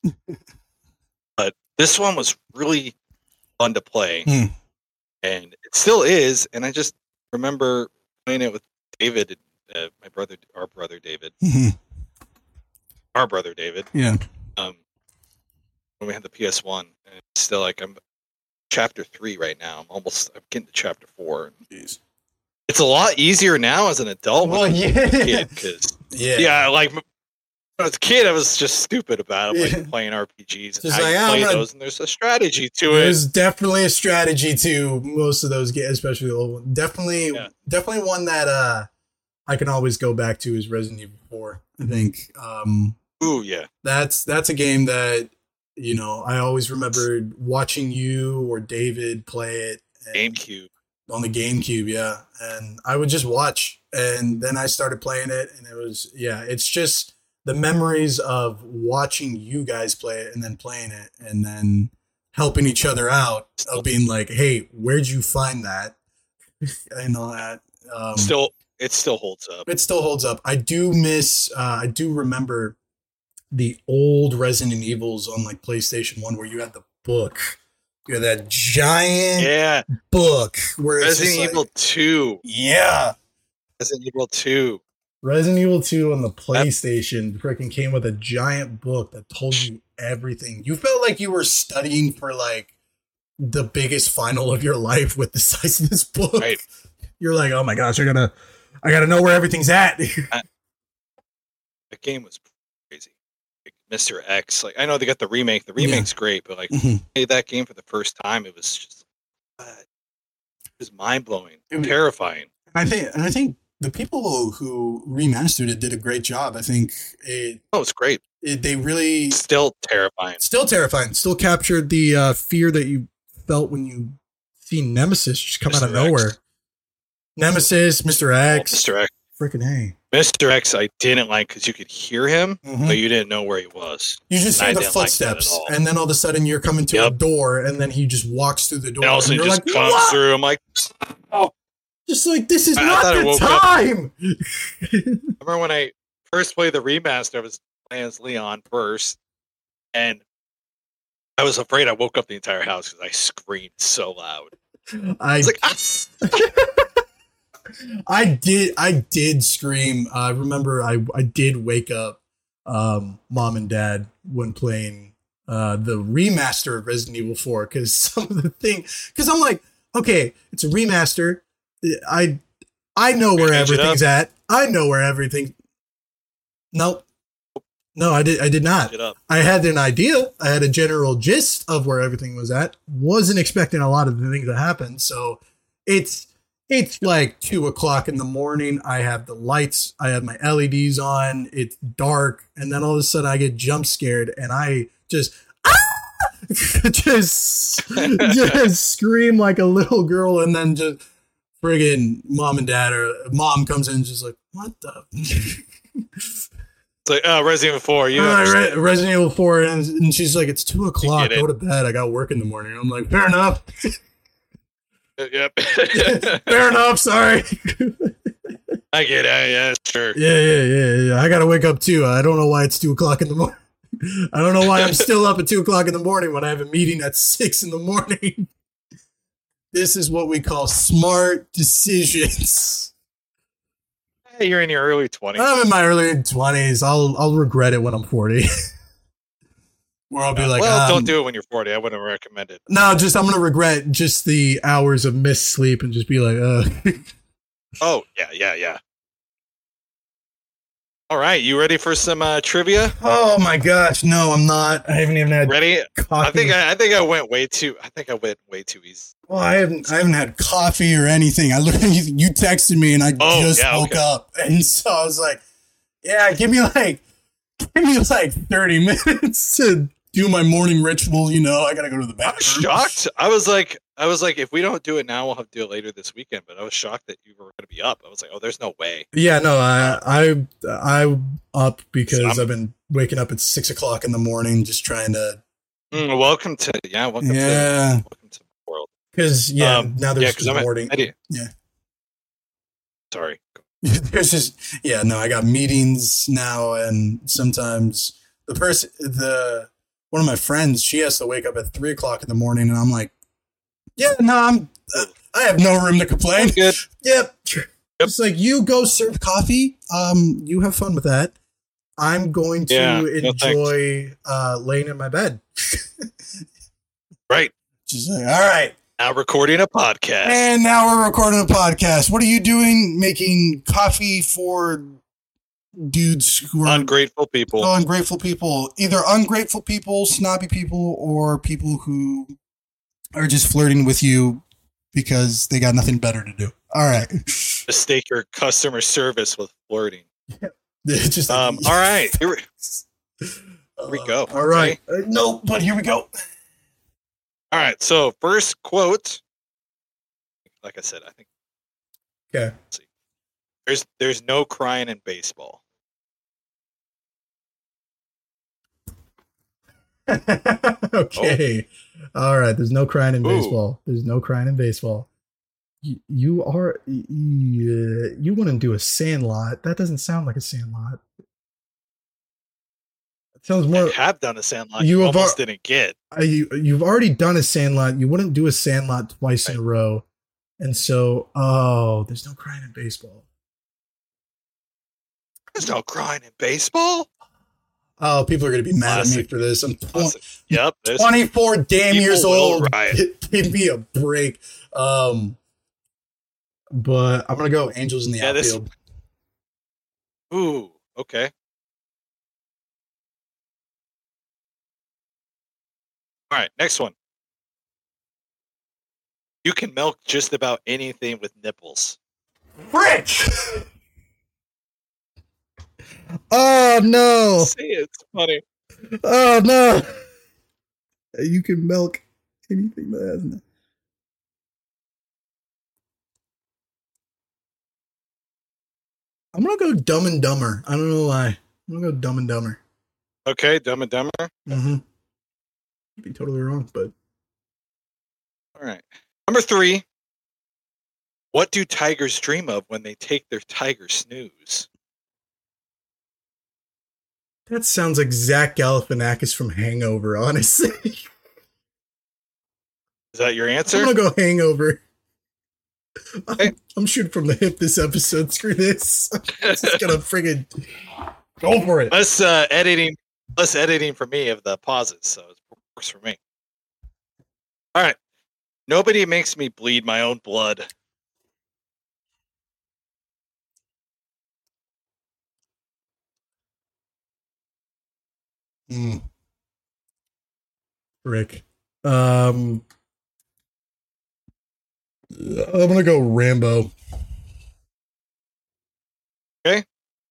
But this one was really fun to play, hmm. and it still is. And I just remember playing it with David, uh, my brother, our brother David, mm-hmm. our brother David. Yeah. Um, when we had the P S one, and it's still like I'm. Chapter three right now. I'm almost. I'm getting to chapter four. Jeez. It's a lot easier now as an adult. Well, yeah, kid, cause, yeah, yeah. Like when I was a kid, I was just stupid about it, like yeah. playing R P Gs. And just how like, you play gonna, those, and there's a strategy to there's it. There's definitely a strategy to most of those games, especially the old one. Definitely, yeah. definitely one that uh, I can always go back to is Resident Evil four. I think. Um, Ooh, yeah. That's that's a game that. You know, I always remembered watching you or David play it. GameCube. On the GameCube, yeah. And I would just watch. And then I started playing it. And it was, yeah, it's just the memories of watching you guys play it and then playing it and then helping each other out of being like, hey, where'd you find that? And all that. Um, still, it still holds up. It still holds up. I do miss, uh, I do remember the old Resident Evils on like PlayStation one where you had the book. You had that giant yeah. book. Where it's Resident Evil like, two. Yeah. Resident Evil two. Resident Evil two on the PlayStation freaking came with a giant book that told you everything. You felt like you were studying for like the biggest final of your life with the size of this book. Right. You're like, oh my gosh, I gotta, I gotta know where everything's at. That game was crazy. Mister X, like I know they got the remake. The remake's yeah. great, but like mm-hmm. played that game for the first time, it was just uh, it was mind blowing, terrifying. I think, and I think the people who remastered it did a great job. I think it. Oh, it's great. It, they really still terrifying. Still terrifying. Still captured the uh, fear that you felt when you see Nemesis just come Mister out of X. Nowhere. Nemesis, Mister X, oh, Mister X, freaking hey. Mister X, I didn't like because you could hear him, mm-hmm. but you didn't know where he was. You just hear the footsteps, like and then all of a sudden you're coming to yep. a door, and then he just walks through the door. And also, and he you're just like, comes what? through. I'm like, oh, just like this is I, not I the time. I remember when I first played the remaster, I was playing as Leon first, and I was afraid I woke up the entire house because I screamed so loud. I was like, ah! I did I did scream. I uh, remember I I did wake up um, mom and dad when playing uh, the remaster of Resident Evil four because some of the thing because I'm like, okay, it's a remaster. I I know where everything's at. I know where everything. Nope. No, I did. I did not. I had an idea. I had a general gist of where everything was at. Wasn't expecting a lot of the things that happened. So it's it's like two o'clock in the morning. I have the lights. I have my L E Ds on. It's dark, and then all of a sudden I get jump scared, and I just ah! just just scream like a little girl, and then just friggin' mom and dad or mom comes in, and just like, what the. It's like, oh, Resident Evil four. You uh, Re- Resident Evil four, and, and she's like, it's two o'clock. Go to bed. I got work in the morning. I'm like, fair enough. Yep. Fair enough. Sorry. I get it. Yeah, sure. Yeah, yeah, yeah, yeah. I gotta wake up too. I don't know why it's two o'clock in the morning. I don't know why I'm still up at two o'clock in the morning when I have a meeting at six in the morning. This is what we call smart decisions. You're in your early twenties. I'm in my early twenties. I'll I'll regret it when I'm forty. Where I'll be like, well, um, don't do it when you're forty. I wouldn't recommend it. No, just I'm gonna regret just the hours of missed sleep and just be like, uh. Oh yeah, yeah, yeah. All right, you ready for some uh, trivia? Oh my gosh, no, I'm not. I haven't even had ready. Coffee. I think I, I think I went way too. I think I went way too easy. Well, I haven't I haven't had coffee or anything. I literally you texted me and I oh, just yeah, woke okay. up, and so I was like, yeah, give me like give me like thirty minutes to do my morning ritual. You know, I gotta go to the bathroom. I was shocked. I was like, I was like, if we don't do it now, we'll have to do it later this weekend. But I was shocked that you were going to be up. I was like, oh, there's no way. Yeah, no, I I I'm up because so I've been waking up at six o'clock in the morning, just trying to. Mm, welcome to yeah, welcome yeah. to welcome to the world. Because yeah, um, now there's yeah, just I'm morning. At, yeah. Sorry. There's just yeah, no, I got meetings now, and sometimes the person, the one of my friends, she has to wake up at three o'clock in the morning, and I'm like, yeah, no, I'm, uh, I have no room to complain. I'm good. Yep. Yep. It's like, you go serve coffee. Um, you have fun with that. I'm going to yeah, enjoy no uh, laying in my bed. Right. Just like, all right. Now recording a podcast. And now we're recording a podcast. What are you doing? Making coffee for dudes who are ungrateful people. Ungrateful people. Either ungrateful people, snobby people, or people who are just flirting with you because they got nothing better to do. All right. Mistake your customer service with flirting. Yeah. Just like, um, all right. Here we, here we go. Uh, all right. Uh, no, but here we go. All right. So first quote, like I said, I think. Okay. Let's see. There's there's no crying in baseball. Okay. Oh. All right. There's no crying in Ooh. baseball. There's no crying in baseball. You, you are you, you wouldn't do a Sandlot. That doesn't sound like a Sandlot. It sounds more. I have done a Sandlot. You You have almost ar- didn't get. Uh, you you've already done a Sandlot. You wouldn't do a Sandlot twice Right. in a row, and so oh, there's no crying in baseball. There's no crying in baseball. Oh, people are gonna be mad Classic. at me for this. I'm tw- Classic. Yep. there's- twenty-four damn People years will old. riot. Give me a break. Um, but I'm gonna go Angels in the Yeah, this- outfield. Ooh. Okay. All right. Next one. You can milk just about anything with nipples. Rich. Oh no! See, it's funny. Oh no! You can milk anything that has no. I'm gonna go Dumb and Dumber. I don't know why. I'm gonna go Dumb and Dumber. Okay, Dumb and Dumber. Mm-hmm. Could be totally wrong, but All right. Number three. What do tigers dream of when they take their tiger snooze? That sounds like Zach Galifianakis from Hangover, honestly. Is that your answer? I'm gonna go Hangover. Okay. I'm, I'm shooting from the hip this episode. Screw this. I'm just gonna friggin' go for it. Less uh, editing, less editing for me of the pauses, so it works for me. All right. Nobody makes me bleed my own blood. Mm. Rick. Um, I'm gonna go Rambo. Okay.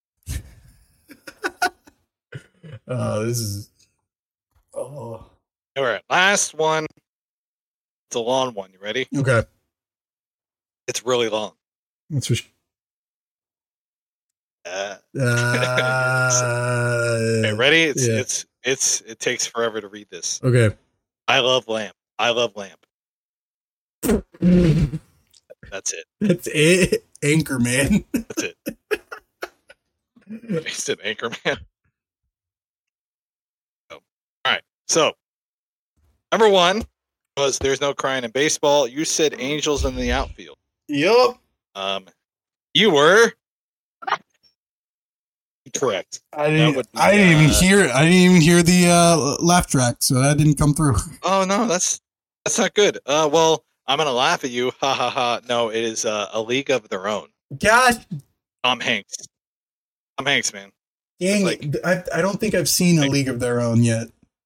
uh, this is. Oh. All right. Last one. It's a long one. You ready? Okay. It's really long. That's for sure. Uh, Uh, okay, ready? It's yeah. it's it's it takes forever to read this. Okay. I love lamp. I love lamp. That's it. That's it. Anchorman. That's it. It's an Anchorman. Oh. All right. So number one was there's no crying in baseball. You said Angels in the outfield. Yup. Um, you were correct. I That didn't. would be, I didn't even uh, hear. I didn't even hear the uh, laugh track, so that didn't come through. Oh no, that's that's not good. Uh, well, I'm gonna laugh at you. Ha ha ha. No, it is uh, A League of Their Own. God Tom Hanks. Tom Hanks, man. dang Like- it! I, I don't think I've seen A Like- League of Their Own yet.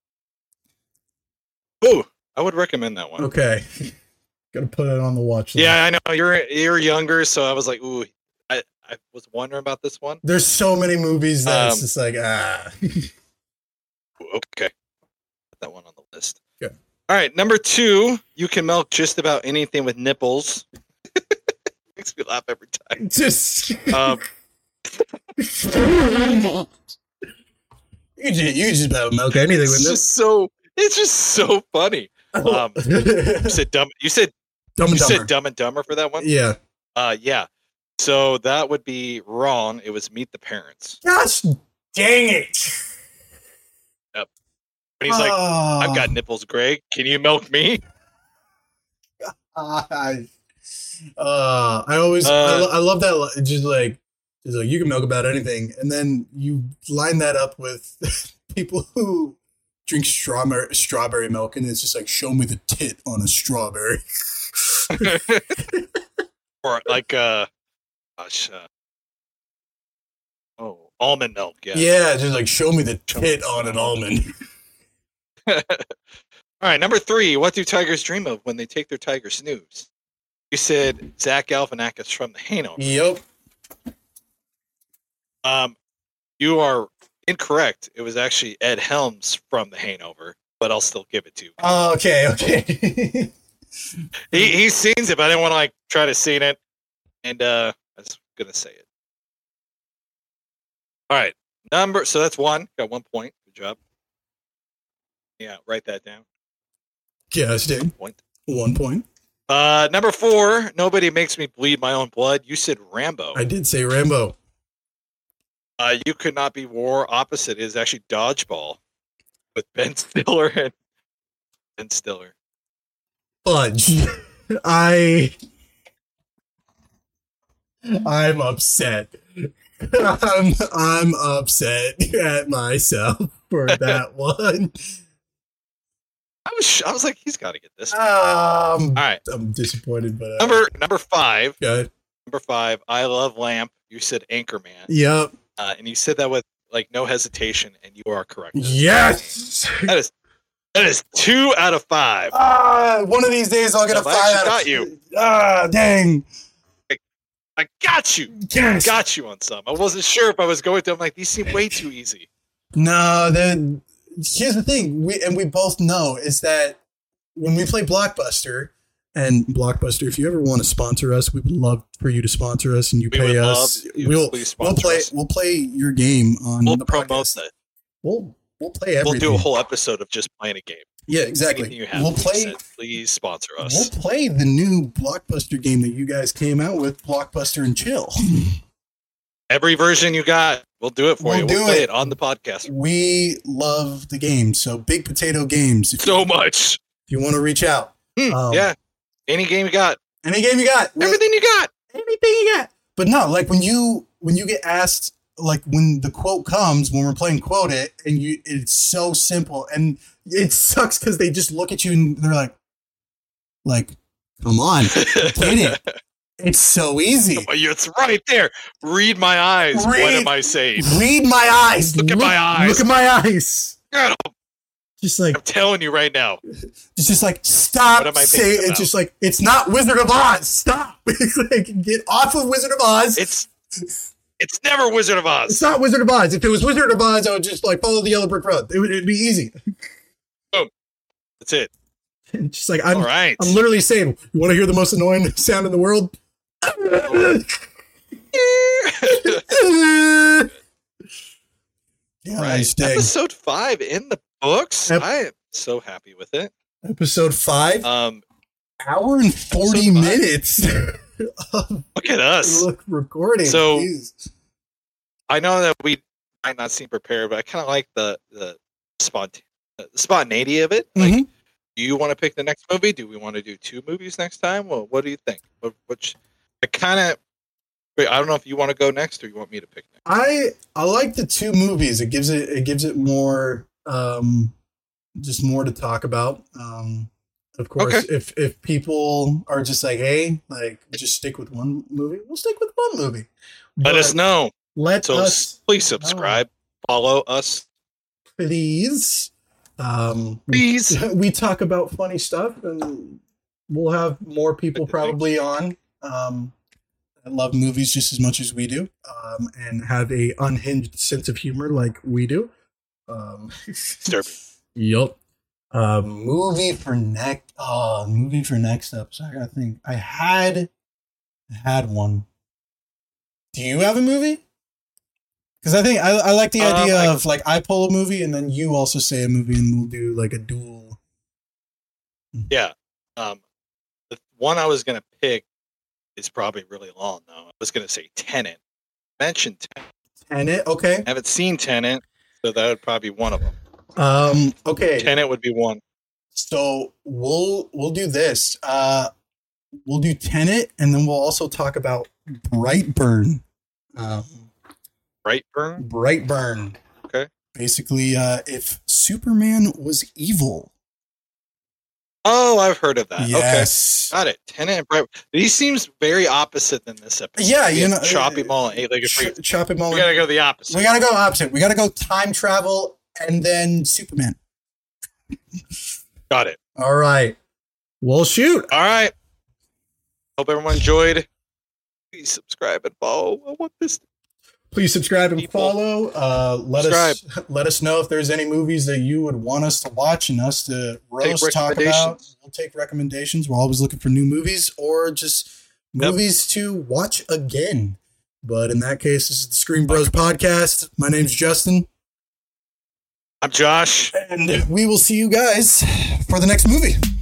Ooh, I would recommend that one. Okay, gotta put it on the watch list. Yeah, I know you're you're younger, so I was like, ooh, I, I was wondering about this one. There's so many movies that it's Um, just like ah. Ooh, okay, put that one on the list. Okay. All right, number two, you can milk just about anything with nipples. Makes me laugh every time. Just Um, you can just, you can just about milk anything with it's this. just so it's just so funny. Um, you said dumb. You said Dumb you and Dumber. said Dumb and Dumber for that one. Yeah. Uh, yeah. So that would be wrong. It was Meet the Parents. Gosh, dang it! And he's like, Oh. I've got nipples, Greg. Can you milk me? I, uh, I always, I, Uh, lo- I love that. li- Just like, just like you can milk about anything, and then you line that up with people who drink strawberry strawberry milk, and it's just like, show me the tit on a strawberry. Or like, uh, gosh, uh, oh, almond milk. Yeah. Yeah, just like show me the tit on an almond. All right, number three. What do tigers dream of when they take their tiger snooze? You said Zach Galifianakis from The Hangover. Yep. Um, you are incorrect. It was actually Ed Helms from The Hangover, but I'll still give it to you. Oh, okay, okay. He he sings it, but I didn't want to like try to sing it, and uh, I was gonna say it. All right, number. So that's one. Got one point. Good job. Yeah, write that down. Yes, dude. Point. One point. Uh, number four. Nobody makes me bleed my own blood. You said Rambo. I did say Rambo. Uh, you could not be more opposite. It is actually Dodgeball with Ben Stiller and Ben Stiller. Fudge. I. I'm upset. I'm I'm upset at myself for that one. I was I was like, he's got to get this. Um, All right, I'm disappointed, but uh, number number five. good. Number five. I love Lamp. You said Anchorman, Yep. uh, and you said that with like no hesitation, and you are correct. Yes. That is that is two out of five. Ah, one of these days I'll get So a I five actually out got of you. Ah, dang. I got you. Yes. Got you on some. I wasn't sure if I was going to. I'm like, these seem way too easy. No, then here's the thing. We and we both know is that when we play Blockbuster, and Blockbuster, if you ever want to sponsor us, we would love for you to sponsor us and you We pay would us. love you to We'll please we'll sponsor play us. we'll play your game on We'll the promote podcast. that. We'll we'll play We'll everything. do a whole episode of just playing a game. yeah, Anything exactly. you have, We'll please, play send- please sponsor us. we'll play the new Blockbuster game that you guys came out with, Blockbuster and Chill. Every version you got, we'll do it for We'll you. do We'll play it. it on the podcast. We love the game. So Big Potato Games. If So you, much. if you want to reach out. Hmm, Um, yeah. Any game you got. Any game you got. Everything you got. Anything you got. But no, like when you when you get asked, like when the quote comes, when we're playing Quote It, and you it's so simple. And it sucks because they just look at you and they're like, like, come on, get it. It's so easy. It's right there. Read my eyes. Read- what am I saying? Read my eyes. Look at my eyes. Look at my eyes. God, Just like I'm telling you right now. it's just like stop What am I saying thinking it's about? just like it's not Wizard of Oz. Stop. It's like get off of Wizard of Oz. It's it's never Wizard of Oz. It's not Wizard of Oz. If it was Wizard of Oz, I would just like follow the yellow brick road. It would it'd be easy. That's it. It's just like I'm All right. I'm literally saying, you want to hear the most annoying sound in the world? Yeah, Right. nice day. Episode five in the books. Ep- I am so happy with it. Episode five, Um, hour and forty Episode five. minutes of look at us. look, recording. So- Jeez. I know that we might not seem prepared, but I kind of like the the spont the spontaneity of it. Like, Mhm. do you want to pick the next movie? Do we want to do two movies next time? Well, what do you think? What, which I kind of. Wait, I don't know if you want to go next or you want me to pick next. I I like the two movies. It gives it it gives it more um just more to talk about. Um of course Okay. if if people are just like, hey, like just stick with one movie, we'll stick with one movie. Let But us know. Let So us please subscribe, follow us, please. Um please. we talk about funny stuff and we'll have more people probably on. Um that love movies just as much as we do, um, and have a unhinged sense of humor like we do. Um, Disturbing. Yup. Uh, movie for next. Oh, movie for next episode. I gotta think. I had, I had one. Do you have a movie? Because I think I, I like the Um, idea I- of like I pull a movie and then you also say a movie and we'll do like a duel. Yeah. Um, the one I was gonna pick is probably really long though. I was gonna say Tenet. Mentioned Tenet. Tenet. Okay. I haven't seen Tenet, so that would probably be one of them. Um. Okay. Tenet would be one. So we'll we'll do this. Uh, we'll do Tenet, and then we'll also talk about Brightburn. Um, Brightburn. Brightburn. Okay. Basically, uh, if Superman was evil. Oh, I've heard of that. Yes. Okay, got it. Tenet and Bright. He seems very opposite than this episode. Yeah, We you have know, choppy uh, mall and eight-legged Ch- freak. chop him all. We gotta go the opposite. We gotta go opposite. We gotta go time travel and then Superman. Got it. All right. We'll shoot. All right. Hope everyone enjoyed. Please subscribe and follow. I want this. Please subscribe and People. follow. Uh, let us let us know if there's any movies that you would want us to watch and us to roast, talk about. recommendations. We'll take recommendations. We're always looking for new movies or just Yep. movies to watch again. But in that case, this is the Screen Bros podcast. My name's Justin, I'm Josh. and we will see you guys for the next movie.